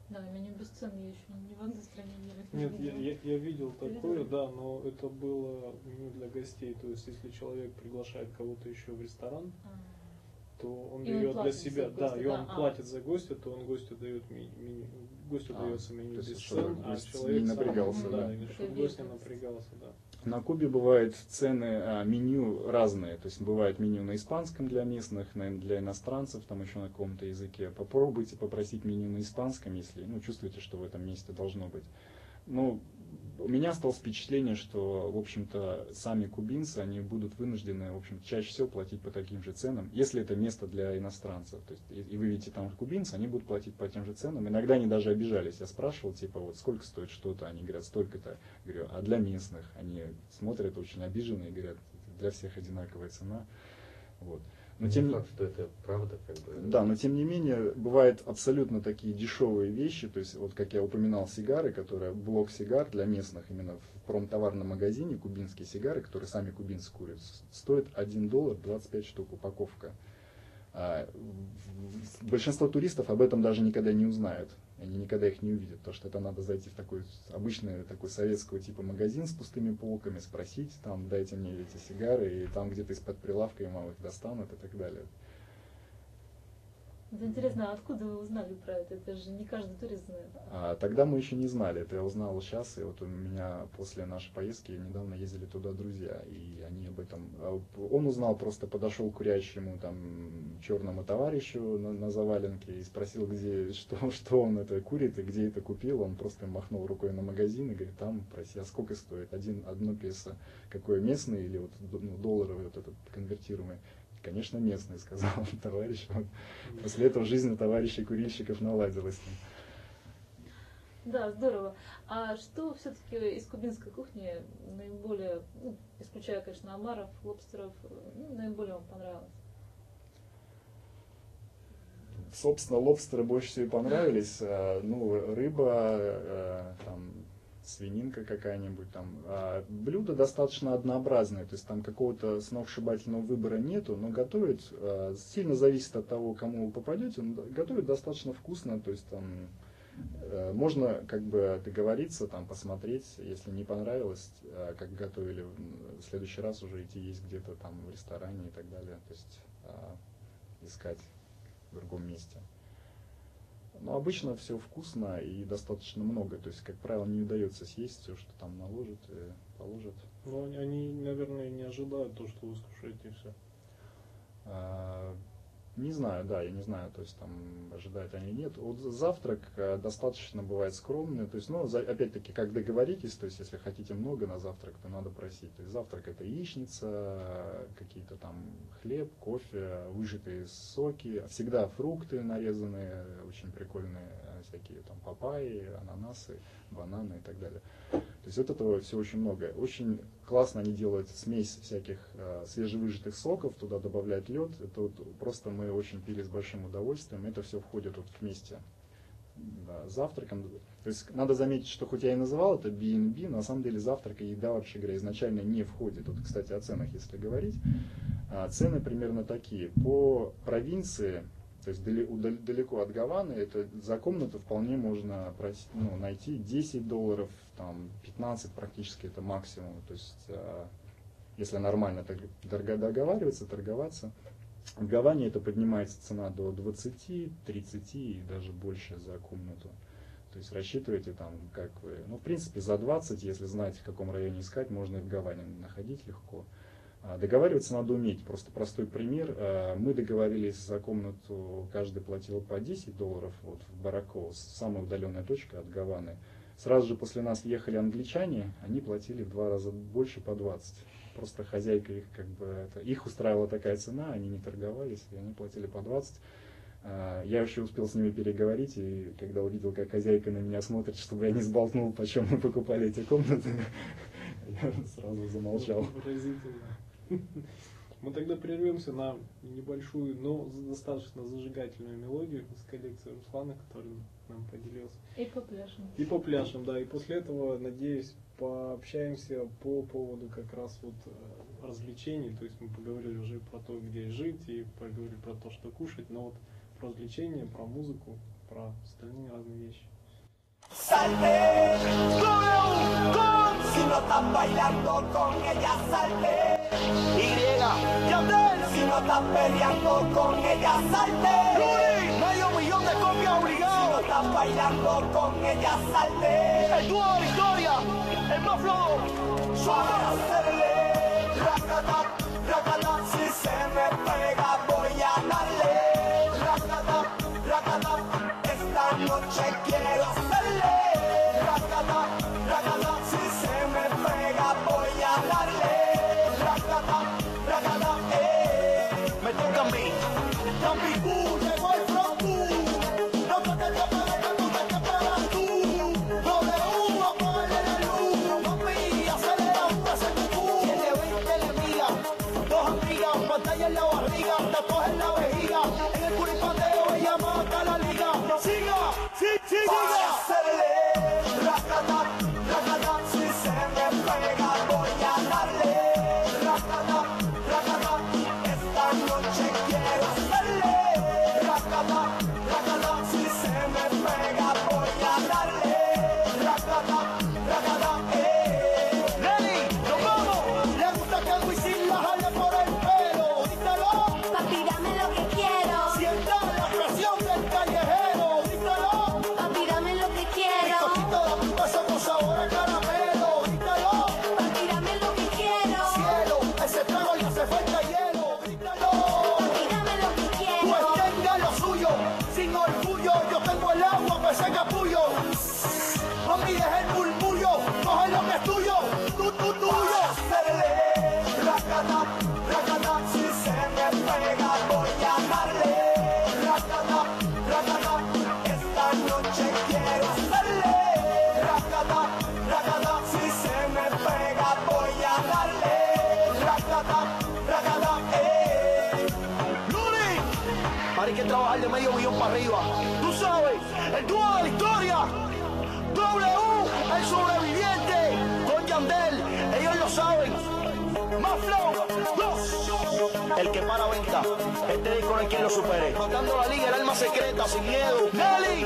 Да, меню без цен я еще ни в одной стране не Нет, видела. я видел Ты такое, видела? да, но это было меню для гостей. То есть, если человек приглашает кого-то еще в ресторан, А. то он И он берет для платит себя, за да, гостя, и он да? платит за гостя, то он гостю дает меню, гостю дается меню то есть, без чтобы цен, а гость человек не сам, напрягался, да, да? и Такая чтобы гость не вежливость. напрягался, да. На Кубе бывают цены, меню разные. То есть бывает меню на испанском для местных, для иностранцев, там еще на каком-то языке. Попробуйте попросить меню на испанском, если чувствуете, что в этом месте должно быть. Ну, у меня осталось впечатление, что, в общем-то, сами кубинцы, они будут вынуждены, в общем, чаще всего платить по таким же ценам, если это место для иностранцев. То есть, и вы видите там кубинцы, они будут платить по тем же ценам. Иногда они даже обижались. Я спрашивал, типа, вот сколько стоит что-то, они говорят, столько-то. Говорю, а для местных? Они смотрят очень обиженные и говорят, для всех одинаковая цена. Вот. Но Не тем факт, что это правда, как бы. Да, но тем не менее, бывают абсолютно такие дешевые вещи, то есть, вот как я упоминал, сигары, которые, блок сигар для местных, именно в промтоварном магазине, кубинские сигары, которые сами кубинцы курят, стоят $1 25 штук упаковка. Большинство туристов об этом даже никогда не узнают. Они никогда их не увидят, потому что это надо зайти в такой обычный такой советского типа магазин с пустыми полками, спросить, там, дайте мне эти сигары, и там где-то из-под прилавка им их достанут и так далее. Это интересно, а откуда вы узнали про это? Это же не каждый турист знает. Тогда мы еще не знали, это я узнал сейчас, и вот у меня после нашей поездки недавно ездили туда друзья, и они об этом... Он узнал, просто подошел к курящему там черному товарищу на заваленке и спросил, где, что он это курит и где это купил. Он просто махнул рукой на магазин и говорит, там, проси, а сколько стоит? Одно песо. Какое, местное или вот долларовый вот этот конвертируемый? Конечно, местный, сказал товарищ. Вот. После этого жизнь товарищей курильщиков наладилась. Да, здорово. А что все-таки из кубинской кухни наиболее, исключая, конечно, омаров, лобстеров, наиболее вам понравилось? Собственно, лобстеры больше всего понравились. Рыба, там, свининка какая-нибудь там. Блюда достаточно однообразные, то есть там какого-то сногсшибательного выбора нету, но готовят, сильно зависит от того, кому вы попадете, но готовят достаточно вкусно, то есть там можно как бы договориться, там, посмотреть, если не понравилось, как готовили, в следующий раз уже идти есть где-то там в ресторане и так далее, то есть искать в другом месте. Но обычно все вкусно и достаточно много. То есть, как правило, не удается съесть все, что там наложат и положат. Но они, наверное, не ожидают то, что вы скушаете все. Не знаю, да, я не знаю, то есть там ожидают они или нет. Вот завтрак достаточно бывает скромный, то есть, опять-таки, как договоритесь, то есть, если хотите много на завтрак, то надо просить. То есть, завтрак это яичница, какие-то там хлеб, кофе, выжатые соки, всегда фрукты нарезанные, очень прикольные, всякие там папайи, ананасы, бананы и так далее. То есть, вот этого все очень много. Очень классно они делают смесь всяких свежевыжатых соков, туда добавляют лед. Это вот просто мы очень пили с большим удовольствием. Это все входит вот вместе с завтраком. То есть надо заметить, что хоть я и называл это B&B, на самом деле завтрак и еда, вообще говоря, изначально не входит. Вот, кстати, о ценах, если говорить. Цены примерно такие. По провинции, то есть далеко от Гаваны, это за комнату вполне можно найти $10, там, 15 практически это максимум. То есть, если нормально договариваться, торговаться. В Гаване это поднимается цена до 20, 30 и даже больше за комнату. То есть рассчитывайте там, как вы, в принципе, за 20, если знаете, в каком районе искать, можно и в Гаване находить легко. Договариваться надо уметь. Просто простой пример. Мы договорились за комнату, каждый платил по $10 вот в Барако, самая удаленная точка от Гаваны. Сразу же после нас ехали англичане, они платили в 2 раза больше, по 20. Просто хозяйка их, их устраивала такая цена, они не торговались, и они платили по 20. Я еще успел с ними переговорить, и когда увидел, как хозяйка на меня смотрит, чтобы я не сболтнул, почем мы покупали эти комнаты, я сразу замолчал. Мы тогда прервемся на небольшую, но достаточно зажигательную мелодию из коллекции Руслана, который нам поделился. И по пляжам. И по пляжам, да. И после этого, надеюсь, пообщаемся по поводу как раз вот развлечений. То есть мы поговорили уже про то, где жить, и поговорили про то, что кушать, но вот про развлечения, про музыку, про остальные разные вещи. Salte, si no estás bailando con ella, salte. Y, Yandel, si no estás peleando con ella, salte. Luli, medio millón de copias obligado. Si no estás bailando con ella, salte. El dúo de la historia, el más flojo. Suave hacerle, racata, racata. Si se me pega voy a darle, racata, racata. Esta noche quiero hacerle, racata, racata. Si se me pega voy a darle, racata, racata. Me toca a mí, llegó el flow, no toques que pague, que tú te pagas tú. W, apague la luz, mami, acelera un paseo. Tiene 20 enemigas, 2 amigas, pantalla en la barriga, tatuaje en la vejiga, en el curipandeo ella mata la liga. Siga, siga. Hacerle, racata, racata. Si se me pega voy a darle, racata, racata. Esta noche quiero hacerle, racata, racata. Si se me pega voy a darle, racata, racata. Nelly, nos vamos. Le gusta que el Wisin la jale por el pelo. Díselo. Papi, dame lo que quiero. Sienta la presión del callejero. Díselo. Papi, dame lo que quiero. Tocito la pipa con sabor a caramelo. Díselo. Papi, dame lo que quiero. Cielo, ese trago le hace falta hielo. Díselo. Papi, dame lo que Pues quiero. tenga lo suyo, sin orgullo, yo tengo el agua para ese capullo. Mami, deja el murmullo, coge lo que es tuyo, tuyo. Hacerle, racata, racata. Si se me pega voy a darle, racata, racata. Esta noche quiero hacerle, racata, racata. Si se me pega voy a darle, racata, racata. Luli, ahora hay que trabajar de medio millón para arriba. Tú sabes, el dúo de la historia. W, el sobreviviente. Con Yandel, ellos lo saben. Más flow, 2. El que para venta. Este disco no hay quien lo supere. Matando la liga, el alma secreta, sin miedo. Nelly.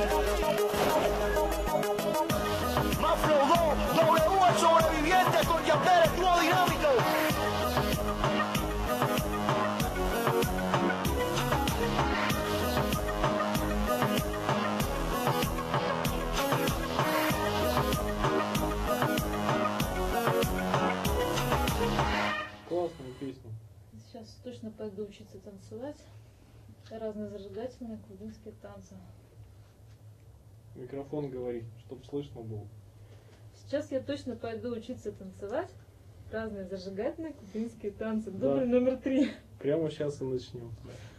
Más flow, 2. W, el sobreviviente. Con Yandel, el dúo dinámico. Классная песня. Сейчас точно пойду учиться танцевать. Разные зажигательные кубинские танцы. Микрофон говори, чтобы слышно было. Сейчас я точно пойду учиться танцевать. Разные зажигательные кубинские танцы. Да. Дубль номер 3. Прямо сейчас и начнем.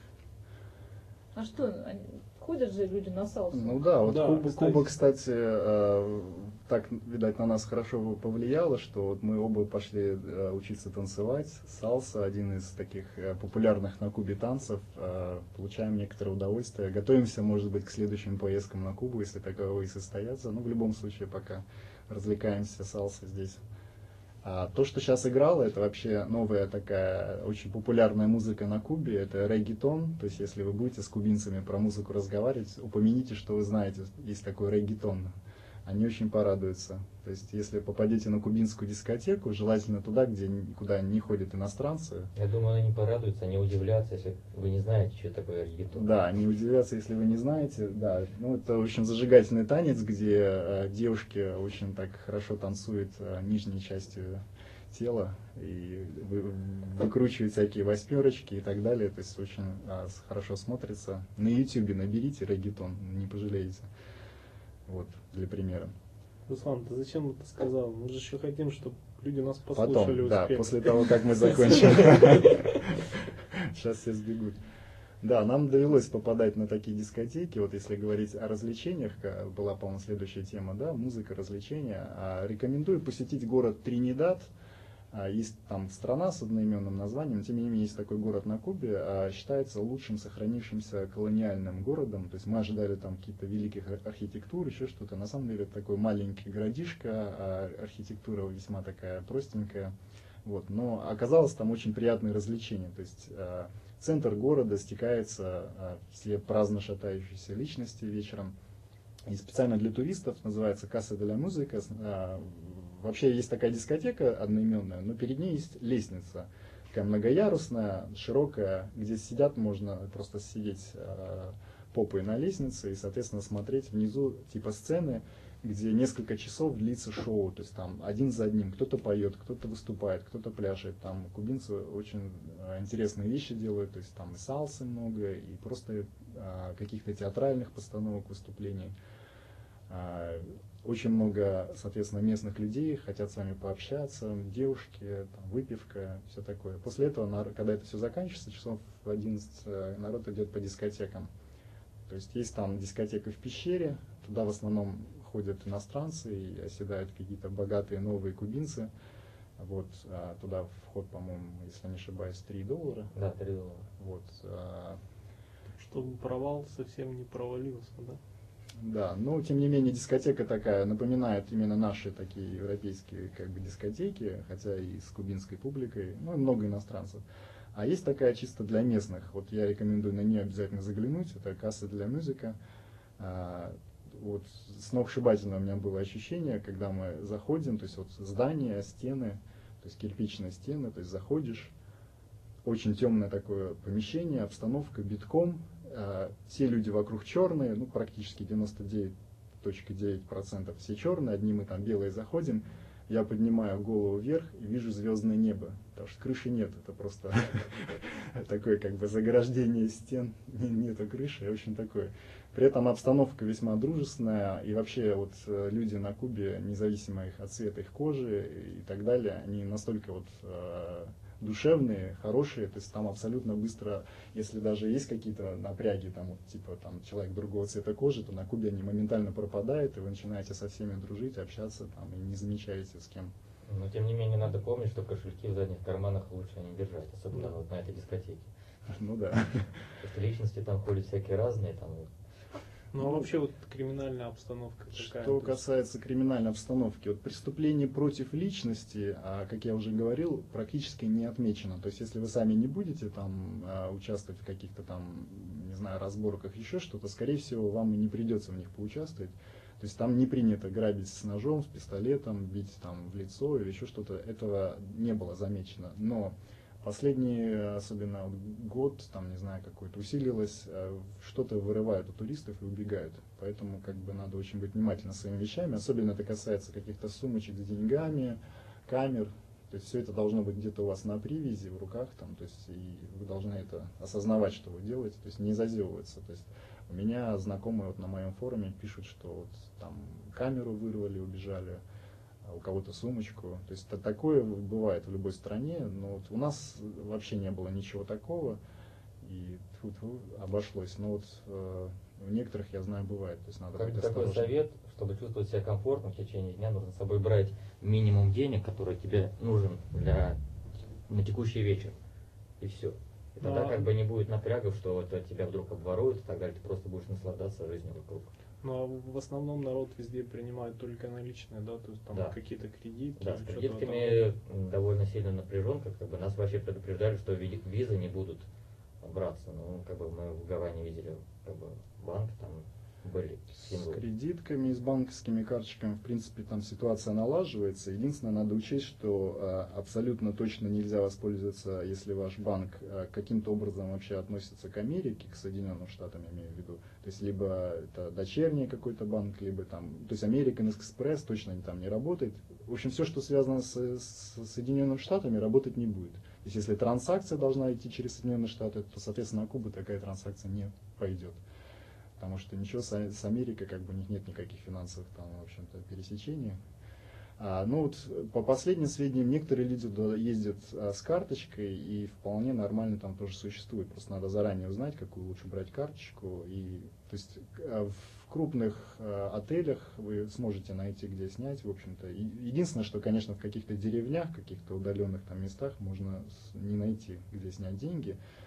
А что, ходят же люди на сальсу? Ну да, вот Да, Куба, кстати, так, видать, на нас хорошо повлияло, что вот мы оба пошли учиться танцевать. Сальса — один из таких популярных на Кубе танцев. Получаем некоторое удовольствие. Готовимся, может быть, к следующим поездкам на Кубу, если таковые состоятся. Ну, в любом случае, пока развлекаемся сальсой здесь. А то, что сейчас играло, это вообще новая такая очень популярная музыка на Кубе, это реггетон. То есть, если вы будете с кубинцами про музыку разговаривать, упомяните, что вы знаете, есть такой реггетон. Они очень порадуются. То есть, если попадете на кубинскую дискотеку, желательно туда, куда не ходят иностранцы. Я думаю, они не порадуются, они удивлятся, если вы не знаете, что такое реггетон. Да, они удивятся, если вы не знаете. Да, ну, это очень зажигательный танец, где девушки очень так хорошо танцуют нижней частью тела и выкручивают всякие восьмерочки и так далее. То есть очень хорошо смотрится. На YouTube наберите реггетон, не пожалеете. Вот, для примера. Руслан, ты зачем это сказал? Мы же еще хотим, чтобы люди нас Потом, послушали. да, успели. после того, как мы закончим. Сейчас все сбегут. Да, нам довелось попадать на такие дискотеки. Вот если говорить о развлечениях, была, по-моему, следующая тема, да, музыка, развлечения. Рекомендую посетить город Тринидад. Есть там страна с одноименным названием, тем не менее есть такой город на Кубе, считается лучшим сохранившимся колониальным городом. То есть мы ожидали там какие-то великих архитектур, еще что-то. На самом деле это такой маленький городишко, архитектура весьма такая простенькая. Вот. Но оказалось там очень приятные развлечения. То есть центр города стекается все праздно шатающиеся личности вечером. И специально для туристов называется Casa de la Música. Вообще есть такая дискотека одноименная, но перед ней есть лестница. Такая многоярусная, широкая, где сидят, можно просто сидеть попой на лестнице и, соответственно, смотреть внизу типа сцены, где несколько часов длится шоу, то есть там один за одним, кто-то поет, кто-то выступает, кто-то пляшет, там кубинцы очень интересные вещи делают, то есть там и салсы много, и просто каких-то театральных постановок, выступлений. Очень много, соответственно, местных людей хотят с вами пообщаться, девушки, там, выпивка, все такое. После этого, когда это все заканчивается, часов в 11 народ идет по дискотекам. То есть есть там дискотека в пещере, туда в основном ходят иностранцы и оседают какие-то богатые новые кубинцы. Вот, туда вход, по-моему, если не ошибаюсь, $3. Да, $3. Вот, Чтобы провал совсем не провалился, да? да, но тем не менее дискотека такая напоминает именно наши такие европейские как бы дискотеки, хотя и с кубинской публикой, ну и много иностранцев. А есть такая чисто для местных, вот я рекомендую на нее обязательно заглянуть, это Casa de la Música. Вот сногсшибательное у меня было ощущение, когда мы заходим, то есть вот здание, стены, то есть кирпичные стены, то есть заходишь, очень темное такое помещение, обстановка битком, все люди вокруг черные, ну практически 99.9% все черные, одни мы там белые заходим, я поднимаю голову вверх и вижу звездное небо, потому что крыши нет, это просто такое как бы заграждение стен, нету крыши, в общем такое. При этом обстановка весьма дружественная, и вообще вот люди на Кубе, независимо от цвета их кожи и так далее, они настолько вот душевные, хорошие, то есть там абсолютно быстро, если даже есть какие-то напряги, там, вот, типа там человек другого цвета кожи, то на Кубе они моментально пропадают, и вы начинаете со всеми дружить, общаться, там, и не замечаете с кем. Но тем не менее надо помнить, что кошельки в задних карманах лучше не держать, особенно вот на этой дискотеке. Ну да. Потому что личности там ходят всякие разные, там. Ну а вообще вот криминальная обстановка какая? Что касается криминальной обстановки, вот преступлений против личности, как я уже говорил, практически не отмечено. То есть если вы сами не будете там участвовать в каких-то там, не знаю, разборках, еще что-то, скорее всего, вам и не придется в них поучаствовать. То есть там не принято грабить с ножом, с пистолетом, бить там в лицо или еще что-то. Этого не было замечено. Но последний, особенно год, там, не знаю, какой-то усилилось, что-то вырывают у туристов и убегают. Поэтому как бы надо очень быть внимательны своими вещами. Особенно это касается каких-то сумочек с деньгами, камер. То есть все это должно быть где-то у вас на привязи, в руках, там, то есть и вы должны это осознавать, что вы делаете, то есть не зазевываться. То есть у меня знакомые вот на моем форуме пишут, что вот там камеру вырвали, убежали, у кого-то сумочку. То есть такое бывает в любой стране, но вот у нас вообще не было ничего такого, и обошлось. Но вот в некоторых, я знаю, бывает. То есть надо быть Такой осторожным. совет, чтобы чувствовать себя комфортно в течение дня, нужно с собой брать минимум денег, который тебе нужен на текущий вечер. И все. И тогда как бы не будет напрягов, что это тебя вдруг обворуют и так далее, ты просто будешь наслаждаться жизнью вокруг. Ну а в основном народ везде принимает только наличные, да, то есть там Да. какие-то кредитки. Да, с что-то кредитками довольно сильно напряженка, как бы нас вообще предупреждали, что визы не будут браться. Ну, как бы мы в Гаване видели, как бы банк, там были С символы. кредитками и с банковскими карточками, в принципе, там ситуация налаживается. Единственное, надо учесть, что абсолютно точно нельзя воспользоваться, если ваш банк каким-то образом вообще относится к Америке, к Соединенным Штатам, я имею в виду. То есть, либо это дочерний какой-то банк, либо там, то есть American Express точно там не работает. В общем, все, что связано с Соединенными Штатами, работать не будет. То есть, если транзакция должна идти через Соединенные Штаты, то, соответственно, на Кубу такая транзакция не пойдет. Потому что ничего с Америкой, как бы у них нет никаких финансовых там, в общем-то, пересечений. Ну вот по последним сведениям, некоторые люди ездят с карточкой, и вполне нормально там тоже существует. Просто надо заранее узнать, какую лучше брать карточку. И, то есть в крупных отелях вы сможете найти, где снять, в общем-то. Единственное, что, конечно, в каких-то деревнях, каких-то удаленных там местах можно не найти, где снять деньги.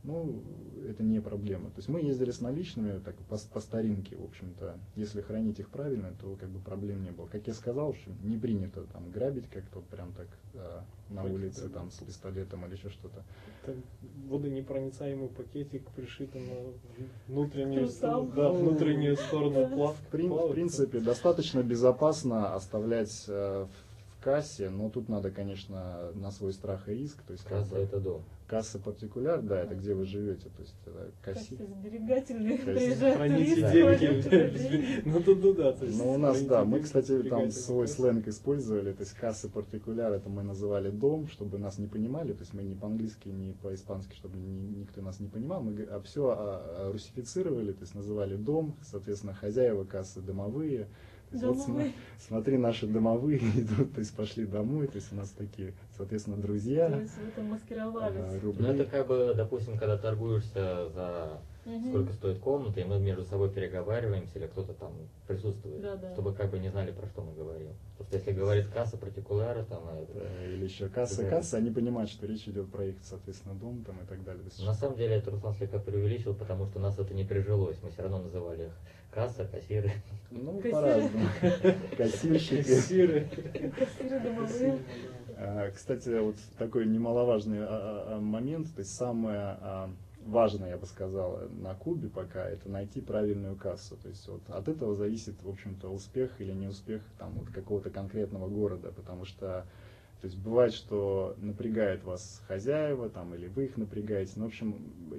Ну, это не проблема. То есть мы ездили с наличными так, по старинке, в общем-то. Если хранить их правильно, то как бы проблем не было. Как я сказал, что не принято там грабить как-то вот прям так на улице там с пистолетом или еще что-то. Это водонепроницаемый пакетик, пришитый на внутреннюю, Трусам. внутреннюю сторону В принципе, достаточно безопасно оставлять в кассе, но тут надо, конечно, на свой страх и риск. То есть, как Касса бы, это дом. касса партикуляр, да, это где вы живете. То есть Сберегательные Кассе. приезжают Храните туристы, деньги. ходят туда деньги. Ну да. То есть Ну, у нас, храните да, мы, деньги, кстати, там сберегательную свой кассу. сленг использовали, то есть кассы партикуляр, это мы называли дом, чтобы нас не понимали, то есть мы ни по-английски, ни по-испански, чтобы никто нас не понимал, мы все русифицировали, то есть называли дом, соответственно, хозяева кассы домовые. То есть вот Домовые. смотри, наши домовые идут, то есть пошли домой, то есть у нас такие, соответственно, друзья, То есть вы там маскировались. рубли. Ну это как бы, допустим, когда торгуешься за Мгм. сколько стоит комната, и мы между собой переговариваемся, или кто-то там присутствует, Да. чтобы как бы не знали, про что мы говорим. Просто если говорит касса партикуляра, там, Или еще касса, они понимают, что речь идет про их, соответственно, дом там и так далее. То есть на самом деле это Руслан слегка преувеличил, потому что у нас это не прижилось. Мы все равно называли их касса, кассиры. ну, Кассиры. по-разному. Кассирщики. Кассиры. Кассиры домовые. Кстати, вот такой немаловажный момент, то есть самое важное, я бы сказал, на Кубе пока, это найти правильную кассу. То есть вот от этого зависит, в общем-то, успех или неуспех там, вот, какого-то конкретного города, потому что то есть бывает, что напрягает вас хозяева, там, или вы их напрягаете. Ну, в общем,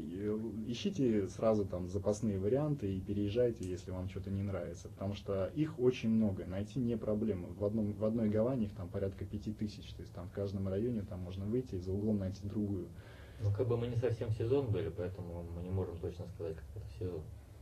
ищите сразу там запасные варианты и переезжайте, если вам что-то не нравится. Потому что их очень много, найти не проблема. В одной Гаване их там порядка 5000. То есть там в каждом районе там можно выйти и за углом найти другую. Ну как бы мы не совсем в сезон были, поэтому мы не можем точно сказать, как это в сезон.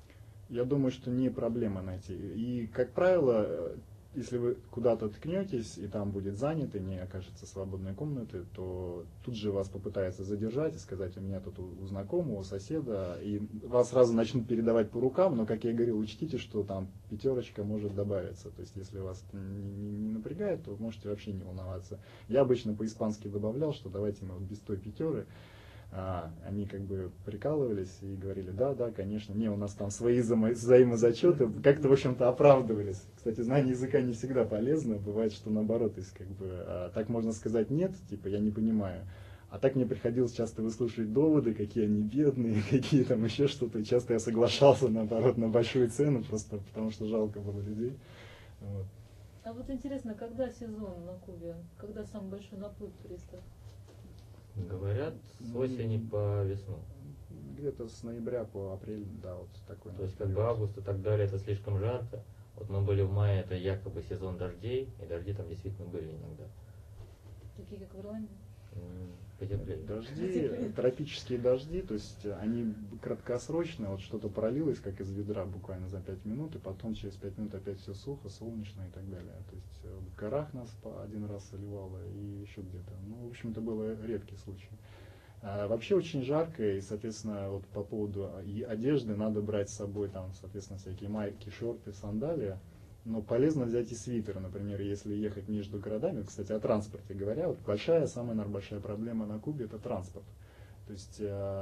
Я думаю, что не проблема найти. И, как правило, если вы куда-то ткнетесь, и там будет занято, не окажется свободной комнаты, то тут же вас попытаются задержать и сказать, у меня тут у знакомого, у соседа, и вас сразу начнут передавать по рукам, но, как я и говорил, учтите, что там 5 может добавиться. То есть, если вас это не напрягает, то можете вообще не волноваться. Я обычно по-испански добавлял, что давайте мы вот без той 5. Они как бы прикалывались и говорили, да, конечно, у нас там свои взаимозачеты, как-то, в общем-то, оправдывались. Кстати, знание языка не всегда полезно, бывает, что наоборот, то есть, как бы, так можно сказать нет, типа, я не понимаю. А так мне приходилось часто выслушивать доводы, какие они бедные, какие там еще что-то, и часто я соглашался, наоборот, на большую цену, просто потому что жалко было людей. Вот. А вот интересно, когда сезон на Кубе? Когда самый большой наплыв туристов? Говорят, с осени по весну. Где-то с ноября по апрель, да, вот такой. То есть как бы август и так далее, это слишком жарко. Вот мы были в мае, это якобы сезон дождей, и дожди там действительно были иногда. Такие, как в Ирландии? Потеплее. Дожди, тропические дожди, то есть они краткосрочные, вот что-то пролилось, как из ведра, буквально за 5 минут, и потом через 5 минут опять все сухо, солнечно и так далее. То есть в горах нас один раз заливало и еще где-то. Ну, в общем, это было редкий случай. Вообще очень жарко, и, соответственно, вот по поводу одежды надо брать с собой там, соответственно, всякие майки, шорты, сандалии. Но полезно взять и свитер, например, если ехать между городами. Кстати, о транспорте говоря, вот самая, наверное, большая проблема на Кубе – это транспорт. То есть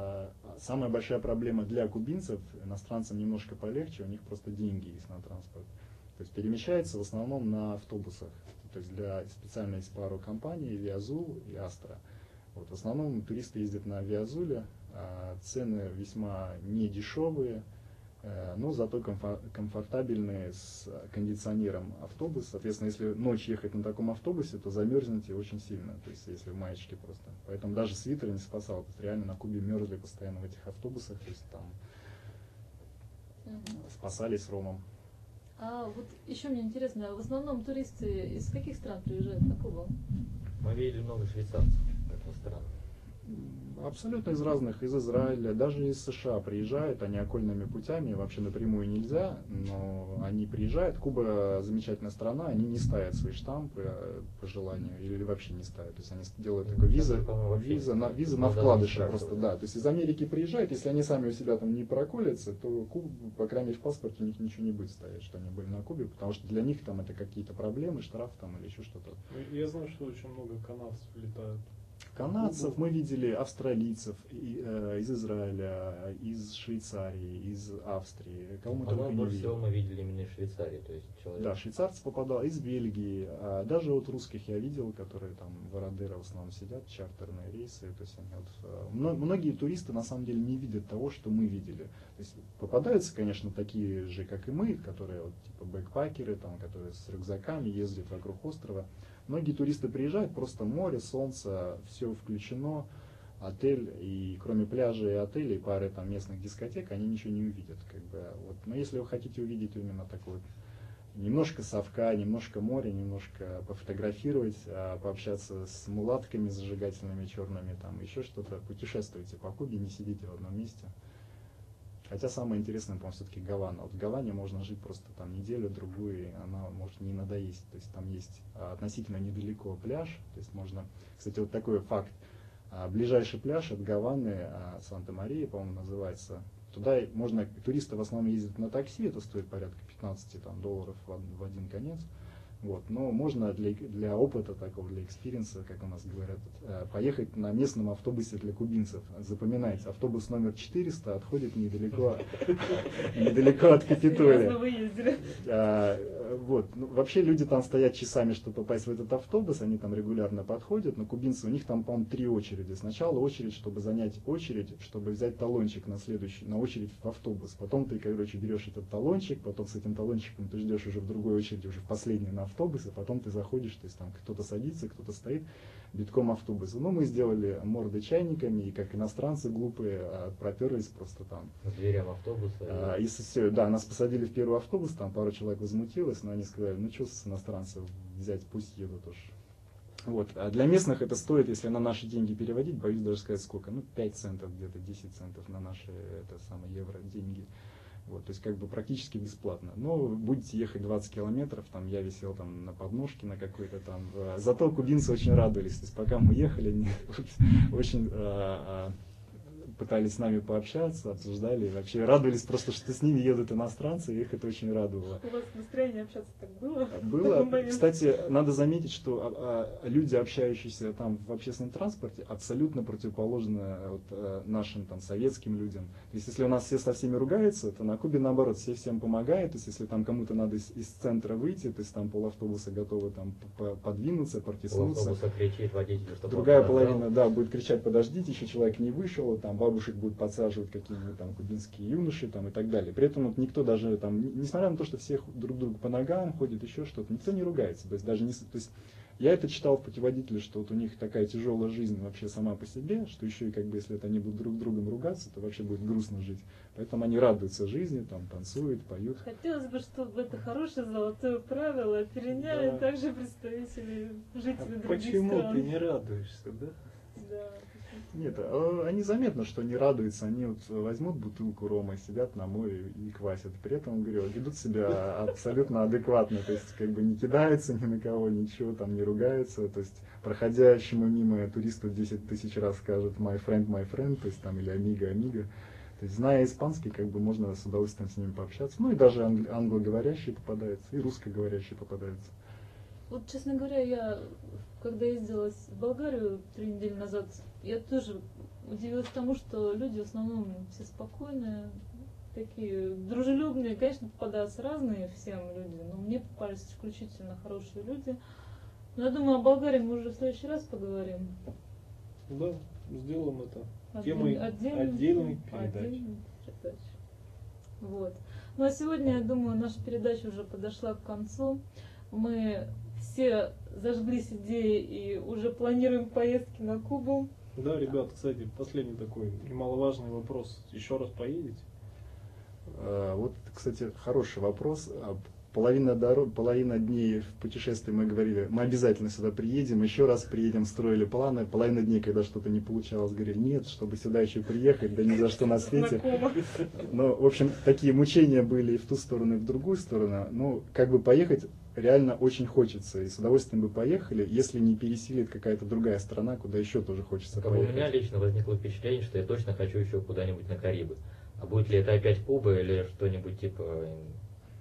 самая большая проблема для кубинцев, иностранцам немножко полегче, у них просто деньги есть на транспорт. То есть перемещается в основном на автобусах. То есть специально есть пару компаний, Виазул и Астра. Вот, в основном туристы ездят на Виазуле, цены весьма недешевые. Но зато комфортабельные с кондиционером автобус. Соответственно, если ночь ехать на таком автобусе, то замерзнете очень сильно, то есть если в маечке просто. Поэтому даже свитер не спасал. То есть реально на Кубе мерзли постоянно в этих автобусах, то есть там спасались ромом. А вот еще мне интересно, в основном туристы из каких стран приезжают на Кубу? Мы видели много швейцарцев, как ни странно. Абсолютно из разных, из Израиля, даже из США приезжают, они окольными путями, вообще напрямую нельзя, но они приезжают. Куба замечательная страна, они не ставят свои штампы по желанию или вообще не ставят. То есть они делают такой виза на вкладыши просто, да. То есть из Америки приезжают, если они сами у себя там не проколятся, то Куба, по крайней мере, в паспорте у них ничего не будет стоять, что они были на Кубе, потому что для них там это какие-то проблемы, штраф там или еще что-то. Я знаю, что очень много канадцев летают. канадцев, мы видели австралийцев из Израиля, из Швейцарии, из Австрии. Кого мы только По-моему, не больше всего видели. мы видели именно из Швейцарии. То есть человек... Да, швейцарцы попадал, из Бельгии, даже вот русских я видел, которые там в Арадеро в основном сидят, чартерные рейсы. То есть они вот, многие туристы на самом деле не видят того, что мы видели. То есть попадаются, конечно, такие же, как и мы, которые вот, типа бэкпакеры, там, которые с рюкзаками ездят вокруг острова. Многие туристы приезжают, просто море, солнце, все включено, отель, и кроме пляжа и отелей, пары там местных дискотек, они ничего не увидят. Как бы, вот. Но если вы хотите увидеть именно такой вот, немножко совка, немножко моря, немножко пофотографировать, пообщаться с мулатками зажигательными черными, там еще что-то, путешествуйте по Кубе, не сидите в одном месте. Хотя самое интересное, по-моему, все-таки Гавана. Вот в Гаване можно жить просто там неделю-другую, и она может не надоесть. То есть там есть относительно недалеко пляж. То есть можно, кстати, вот такой факт. Ближайший пляж от Гаваны, Санта-Мария, по-моему, называется. Туда можно, туристы в основном ездят на такси, это стоит порядка $15 в один конец. Вот. Но можно для опыта такого, для экспириенса, как у нас говорят, поехать на местном автобусе для кубинцев. Запоминайте, автобус номер 400 отходит недалеко от Капитолия. Вы ездили. Вот. Ну, вообще люди там стоят часами, чтобы попасть в этот автобус, они там регулярно подходят, но кубинцы, у них там, по-моему, 3 очереди. Сначала очередь, чтобы занять очередь, чтобы взять талончик на очередь в автобус. Потом ты, короче, берешь этот талончик, потом с этим талончиком ты ждешь уже в другой очереди, уже в последний на автобус, и потом ты заходишь, то есть там кто-то садится, кто-то стоит, битком автобуса. Ну, мы сделали морды чайниками, и как иностранцы глупые проперлись просто там. К дверям автобуса. Да, нас посадили в первый автобус, там пару человек возмутилось, но они сказали, ну что с иностранцев взять, пусть едут уж. Вот. А для местных это стоит, если на наши деньги переводить, боюсь даже сказать сколько, ну 5 центов где-то, 10 центов на наши, это самые евро деньги. Вот, то есть как бы практически бесплатно. Но будете ехать 20 километров, там я висел там на подножке на какой-то там. Зато кубинцы очень радовались. То есть пока мы ехали, они очень пытались с нами пообщаться, обсуждали. И вообще радовались просто, что с ними едут иностранцы, и их это очень радовало. У вас настроение общаться так было? Было. Кстати, надо заметить, что люди, общающиеся там в общественном транспорте, абсолютно противоположны вот, нашим там советским людям. То есть, если у нас все со всеми ругаются, то на Кубе наоборот, все всем помогают. То есть, если там кому-то надо из центра выйти, то есть там полавтобуса готовы там подвинуться, протиснуться. Полавтобуса кричит водитель, чтобы другая половина, да, будет кричать, подождите, еще человек не вышел, там бабушек будут подсаживать какие-нибудь там кубинские юноши там и так далее. При этом вот никто даже там, несмотря на то, что все друг другу по ногам ходят, еще что-то, никто не ругается. То есть даже не, то есть я это читал в путеводителе, что вот у них такая тяжелая жизнь вообще сама по себе, что еще и как бы если это они будут друг другом ругаться, то вообще будет грустно жить. Поэтому они радуются жизни, там танцуют, поют. Хотелось бы, чтобы это хорошее золотое правило переняли также представители, жителей других Почему стран. ты не радуешься, да? Да. Нет, они заметно, что не радуются, они вот возьмут бутылку рома, сидят на море и квасят. При этом, говорю, ведут себя абсолютно адекватно, то есть как бы не кидаются ни на кого, ничего там не ругаются, то есть проходящему мимо туристу 10 тысяч раз скажут my friend, то есть там или amigo. То есть, зная испанский, как бы можно с удовольствием с ними пообщаться. Ну и даже англоговорящие попадаются, и русскоговорящие попадаются. Вот, честно говоря, я, когда ездила в Болгарию 3 недели назад, я тоже удивилась тому, что люди в основном все спокойные, такие дружелюбные. Конечно, попадаются разные всем люди, но мне попались исключительно хорошие люди. Но я думаю, о Болгарии мы уже в следующий раз поговорим. Да, сделаем это. Отдельной передачи. Вот. Ну а сегодня, я думаю, наша передача уже подошла к концу. Мы все зажглись идеей и уже планируем поездки на Кубу. Да, ребят, кстати, последний такой немаловажный вопрос. Еще раз поедете? Вот, кстати, хороший вопрос. Половина дней в путешествии мы говорили, мы обязательно сюда приедем, еще раз приедем, строили планы. Половина дней, когда что-то не получалось, говорили, нет, чтобы сюда еще приехать, да ни за что на свете. Но, в общем, такие мучения были и в ту сторону, и в другую сторону. Но как бы поехать реально очень хочется, и с удовольствием бы поехали, если не пересилит какая-то другая страна, куда еще тоже хочется поехать. У меня лично возникло впечатление, что я точно хочу еще куда-нибудь на Карибы. А будет ли это опять Куба или что-нибудь типа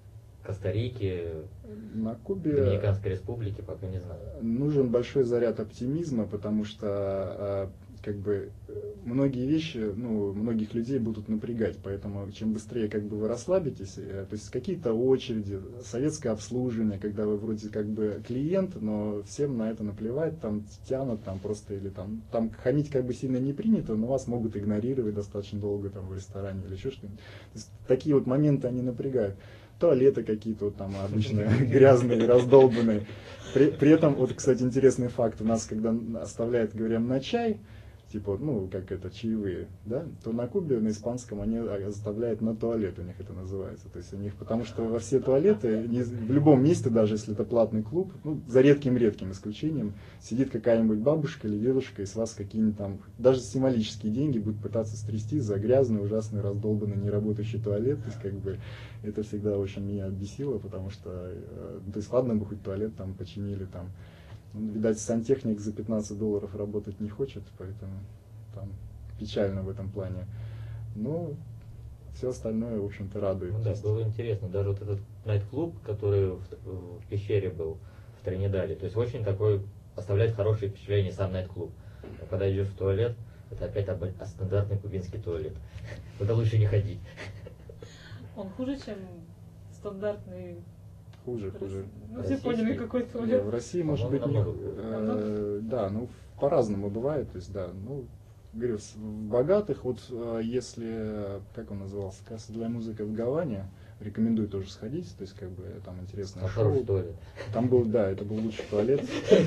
Коста-Рики, На Кубе Доминиканской Республики, пока не знаю. нужен большой заряд оптимизма, потому что как бы многие вещи, ну, многих людей будут напрягать, поэтому чем быстрее как бы вы расслабитесь, то есть какие-то очереди, советское обслуживание, когда вы вроде как бы клиент, но всем на это наплевать, там тянут, там просто или там хамить как бы сильно не принято, но вас могут игнорировать достаточно долго там в ресторане или еще что-нибудь. То есть такие вот моменты они напрягают. Туалеты какие-то вот там обычно грязные, раздолбанные. При этом, вот, кстати, интересный факт, у нас, когда оставляют, говорим, на чай, типа, ну, как это, чаевые, да, то на Кубе, на испанском они оставляют на туалет, у них это называется. То есть у них, потому что во все туалеты, в любом месте, даже если это платный клуб, ну, за редким исключением, сидит какая-нибудь бабушка или дедушка, и с вас какие-нибудь там, даже символические деньги будет пытаться стрясти за грязный, ужасный, раздолбанный, неработающий туалет. То есть, как бы, это всегда очень меня бесило, потому что, то есть, ладно бы хоть туалет там починили, там, видать, сантехник за $15 работать не хочет, поэтому там печально в этом плане. Но все остальное, в общем-то, радует. Ну да, было интересно. Даже вот этот найт-клуб, который в пещере был, в Тринидаде, то есть очень такой, оставляет хорошее впечатление сам найт-клуб. А когда идешь в туалет, это опять стандартный кубинский туалет. Куда лучше не ходить. Он хуже, чем стандартный. Хуже. Ну, все поняли, какой туалет. В России, может быть, да, ну, по-разному бывает, то есть, да, ну, говорю, в богатых, вот, если, как он назывался, «Касса для музыки» в Гаване, рекомендую тоже сходить, то есть, как бы, там интересное шоу. Хороший туалет. Там был, да, это был лучший туалет.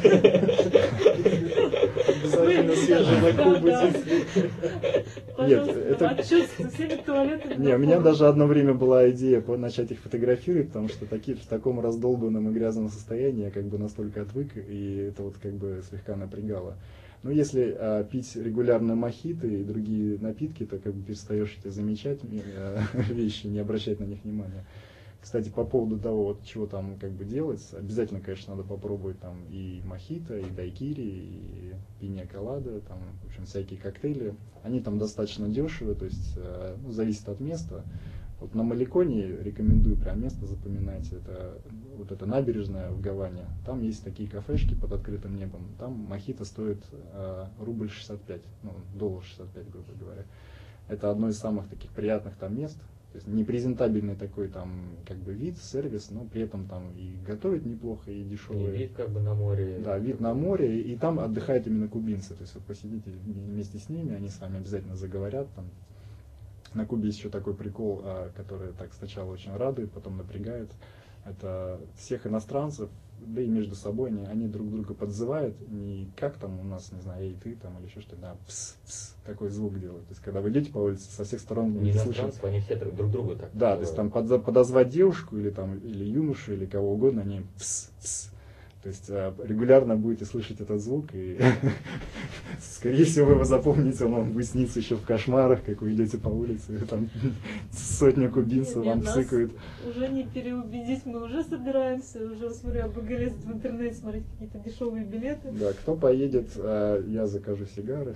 Обязательно свежий на Кубу. Нет, это... Отчет со всеми туалетами. Не, у меня даже одно время была идея начать их фотографировать, потому что в таком раздолбанном и грязном состоянии я как бы настолько отвык, и это вот как бы слегка напрягало. Но если пить регулярно мохито и другие напитки, то как бы перестаешь это замечать вещи, не обращать на них внимания. Кстати, по поводу того, вот, чего там как бы делать, обязательно, конечно, надо попробовать там и мохито, и дайкири, и пинья колада, там, в общем, всякие коктейли. Они там достаточно дешевые, то есть, ну, зависит от места. Вот на Маликоне рекомендую прям место запоминать, это вот эта набережная в Гаване. Там есть такие кафешки под открытым небом. Там мохито стоит рубль 65, ну, доллар 65, грубо говоря. Это одно из самых таких приятных там мест. То есть непрезентабельный такой там как бы вид, сервис, но при этом там и готовят неплохо, и дешевые. И вид как бы на море. Да, вид на море, и там отдыхают именно кубинцы. То есть вот посидите вместе с ними, они с вами обязательно заговорят. Там. На Кубе есть еще такой прикол, который так сначала очень радует, потом напрягает. Это всех иностранцев, да и между собой они друг друга подзывают, не как там у нас, не знаю, эй, ты там или еще что-то, да, пс, такой звук делают. То есть когда вы идете по улице, со всех сторон Не слышите. иностранцев, они все друг друга так. Да, то есть там подозвать девушку или там или юношу или кого угодно, они пс. То есть регулярно будете слышать этот звук, и скорее всего вы его запомните, он вам будет сниться еще в кошмарах, как вы идете по улице, и там сотня кубинцев вам псыкают. Уже не переубедить, мы уже собираемся, уже смотрю, обогрелись в интернете смотреть какие-то дешевые билеты. Да, кто поедет, я закажу сигары.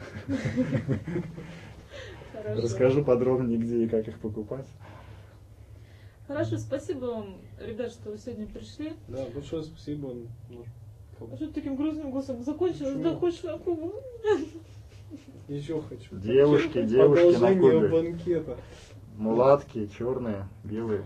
Хорошо. Расскажу подробнее, где и как их покупать. Хорошо, спасибо вам, ребят, что вы сегодня пришли. Да, большое спасибо. А что ты таким грустным голосом закончилось? Да хочешь на Кубу? Еще хочу. Девушки на Продолжение Кубе. банкета. Мулатки, черные, белые.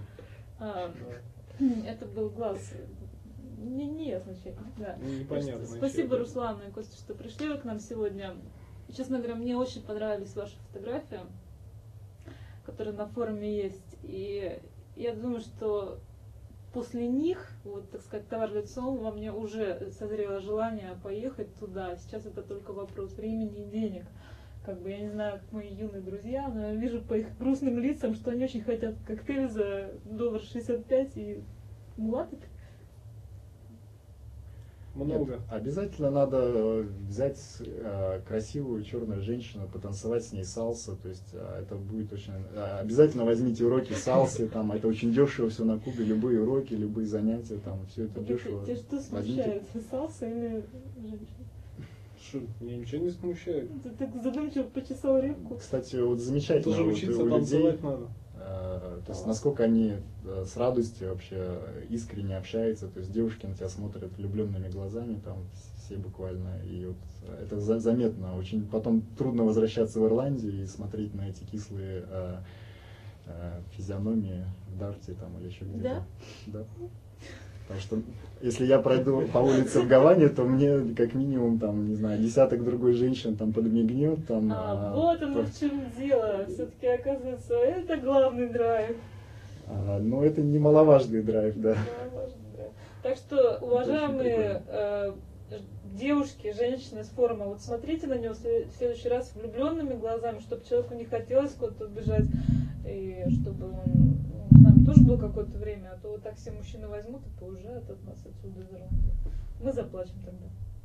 Это был глаз. Не означает. Да. Непонятно. Спасибо, Руслан и Костя, что пришли вы к нам сегодня. Честно говоря, мне очень понравились ваши фотографии, которые на форуме есть. И я думаю, что после них, вот, так сказать, товар лицом, во мне уже созрело желание поехать туда. Сейчас это только вопрос времени и денег. Как бы я не знаю, как мои юные друзья, но я вижу по их грустным лицам, что они очень хотят коктейль за $65 и мулаток. Много. Нет, обязательно надо взять красивую черную женщину, потанцевать с ней сальса, то есть это будет очень... Обязательно возьмите уроки сальсы, там, это очень дешево все на Кубе, любые уроки, любые занятия, там, все это дешево. Тебя что смущает, сальса или женщина? Что, меня ничего не смущает. Ты так задумчиво почесал репку. Кстати, вот замечательно. Тоже вот учиться у людей, танцевать надо. То есть насколько они с радостью вообще искренне общаются, то есть девушки на тебя смотрят влюбленными глазами, там все буквально, и вот это заметно. Очень потом трудно возвращаться в Ирландию и смотреть на эти кислые физиономии в Дарте там или еще где-то. Да? Потому что если я пройду по улице в Гаване, то мне как минимум там, не знаю, десяток другой женщин там подмигнет. Там, вот оно в чем дело. Все-таки оказывается, это главный драйв. Ну, это немаловажный драйв, да. Немаловажный драйв. Так что, уважаемые девушки, женщины с форума, вот смотрите на него в следующий раз влюбленными глазами, чтобы человеку не хотелось куда-то убежать, и чтобы он с нами тоже был какое-то время, а то вот так все мужчины возьмут и поуезжают от нас отсюда из Ирландии. Мы заплачем тогда.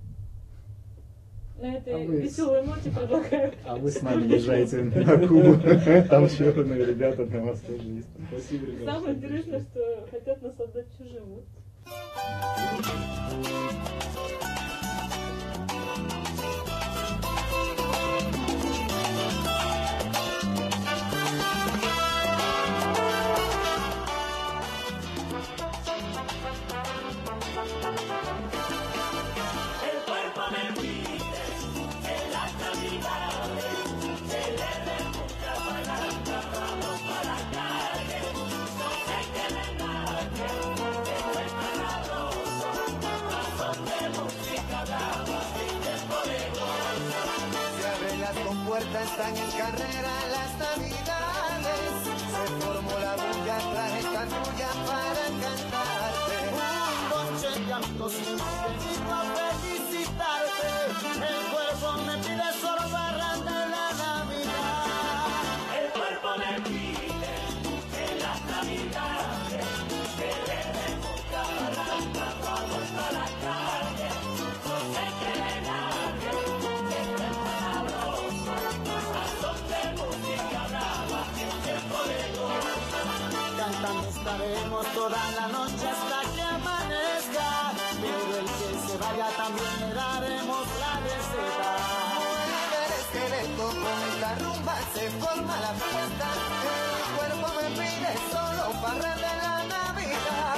На этой веселой ноте предлагаю. А вы с нами езжайте на Кубу, там черные ребята для вас тоже есть. Спасибо, ребята. Самое интересное, что хотят нас отдать чужим. Están en carrera las navidades, se formó la bulla, traje esta tuya para cantarte. Un noche de amigos venido a felicitarte, el cuerpo me pide solo parranda en la Navidad. El cuerpo me pide en las Navidades, que le demos parranda, vamos a la calle, no se quede nadie, esto es sabroso. Cantando estaremos toda la noche hasta que amanezca, pero el que se vaya también le daremos la receta. El esqueleto con esta rumba se forma la fiesta, el cuerpo me pide solo para de la Navidad.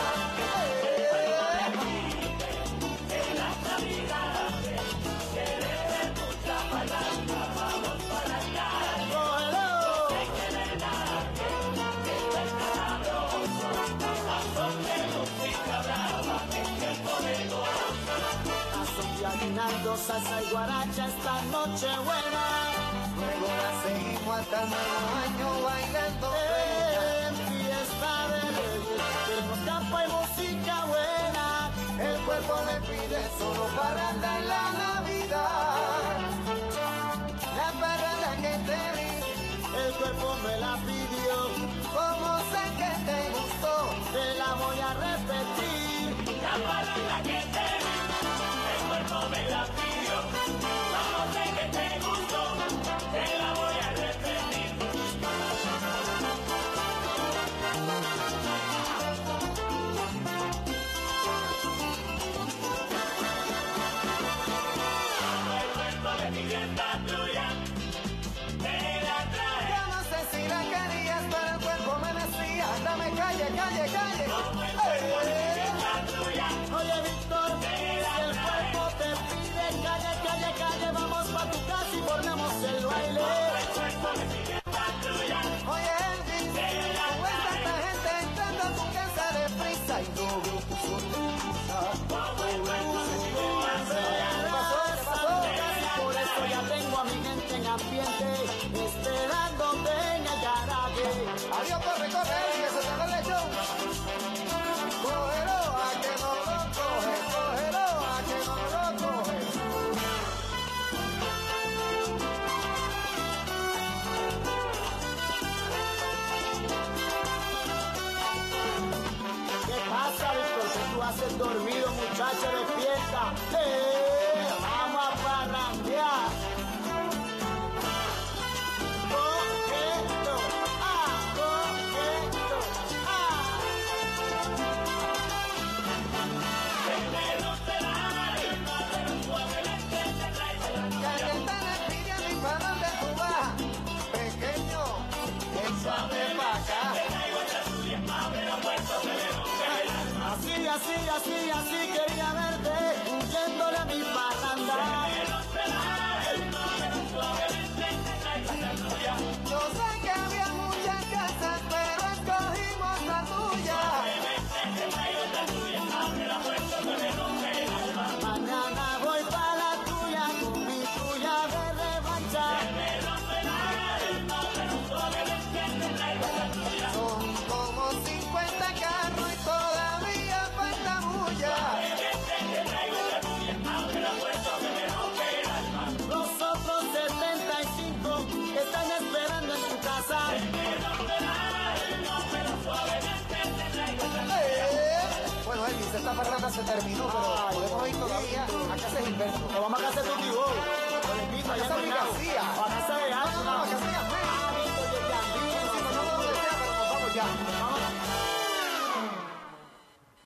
En las Navidades, que le den mucha palanca, vamos para la calle. No se quede nadie, esto es sabroso, a son de música brava, en el poderoso. A son de aguinaldo, salsa y guaracha esta noche buena. Luego la seguimos hasta el nuevo año bailando. En fiesta de reyes, tenemos campa y música buena. El cuerpo me pide solo parranda en la Navidad. La parranda que te di, el cuerpo me la pidió. Como sé que te gustó, te la voy a repetir. La parranda que te di, el cuerpo me la pidió. Como sé que te gustó, te la voy a repetir. El cuerpo me pidió esta tuya, te la traje. Yo no sé si la querías, pero el cuerpo me decía, dame calle, calle, calle. Oye, Víctor, si el cuerpo te pide calle, calle, calle, vamos pa' tu casa y ponemos el baile. Oye, Elvis, con tanta gente entrando a tu casa deprisa y no veo tu sonrisa. Por eso ya tengo a mi gente en ambiente, esperándote en el garaje. Adiós, corre, corre, que se te va el show. Cógelo a que no lo coge, cógelo a que no lo coge. ¿Qué pasa, Víctor? Si tú haces dormido, muchacho, despierta. Vamos a parrandear. Coqueto, coqueto, Calienta la envidia, mi pa' donde tú vas. Pequeño, échame pa' acá. así quería verte, huyéndole a mi parranda. Yo sé que había muchas casas, pero escogimos la tuya. Mañana voy para la tuya, con mi tuya de revancha. Son como 50 carros y todavía falta mucha. Los otros 75 que están esperando en tu casa. Bueno, Elvis, esta parranda se terminó, pero podemos ir todavía a casa de Gilberto. Nos vamos a casa de tu tío.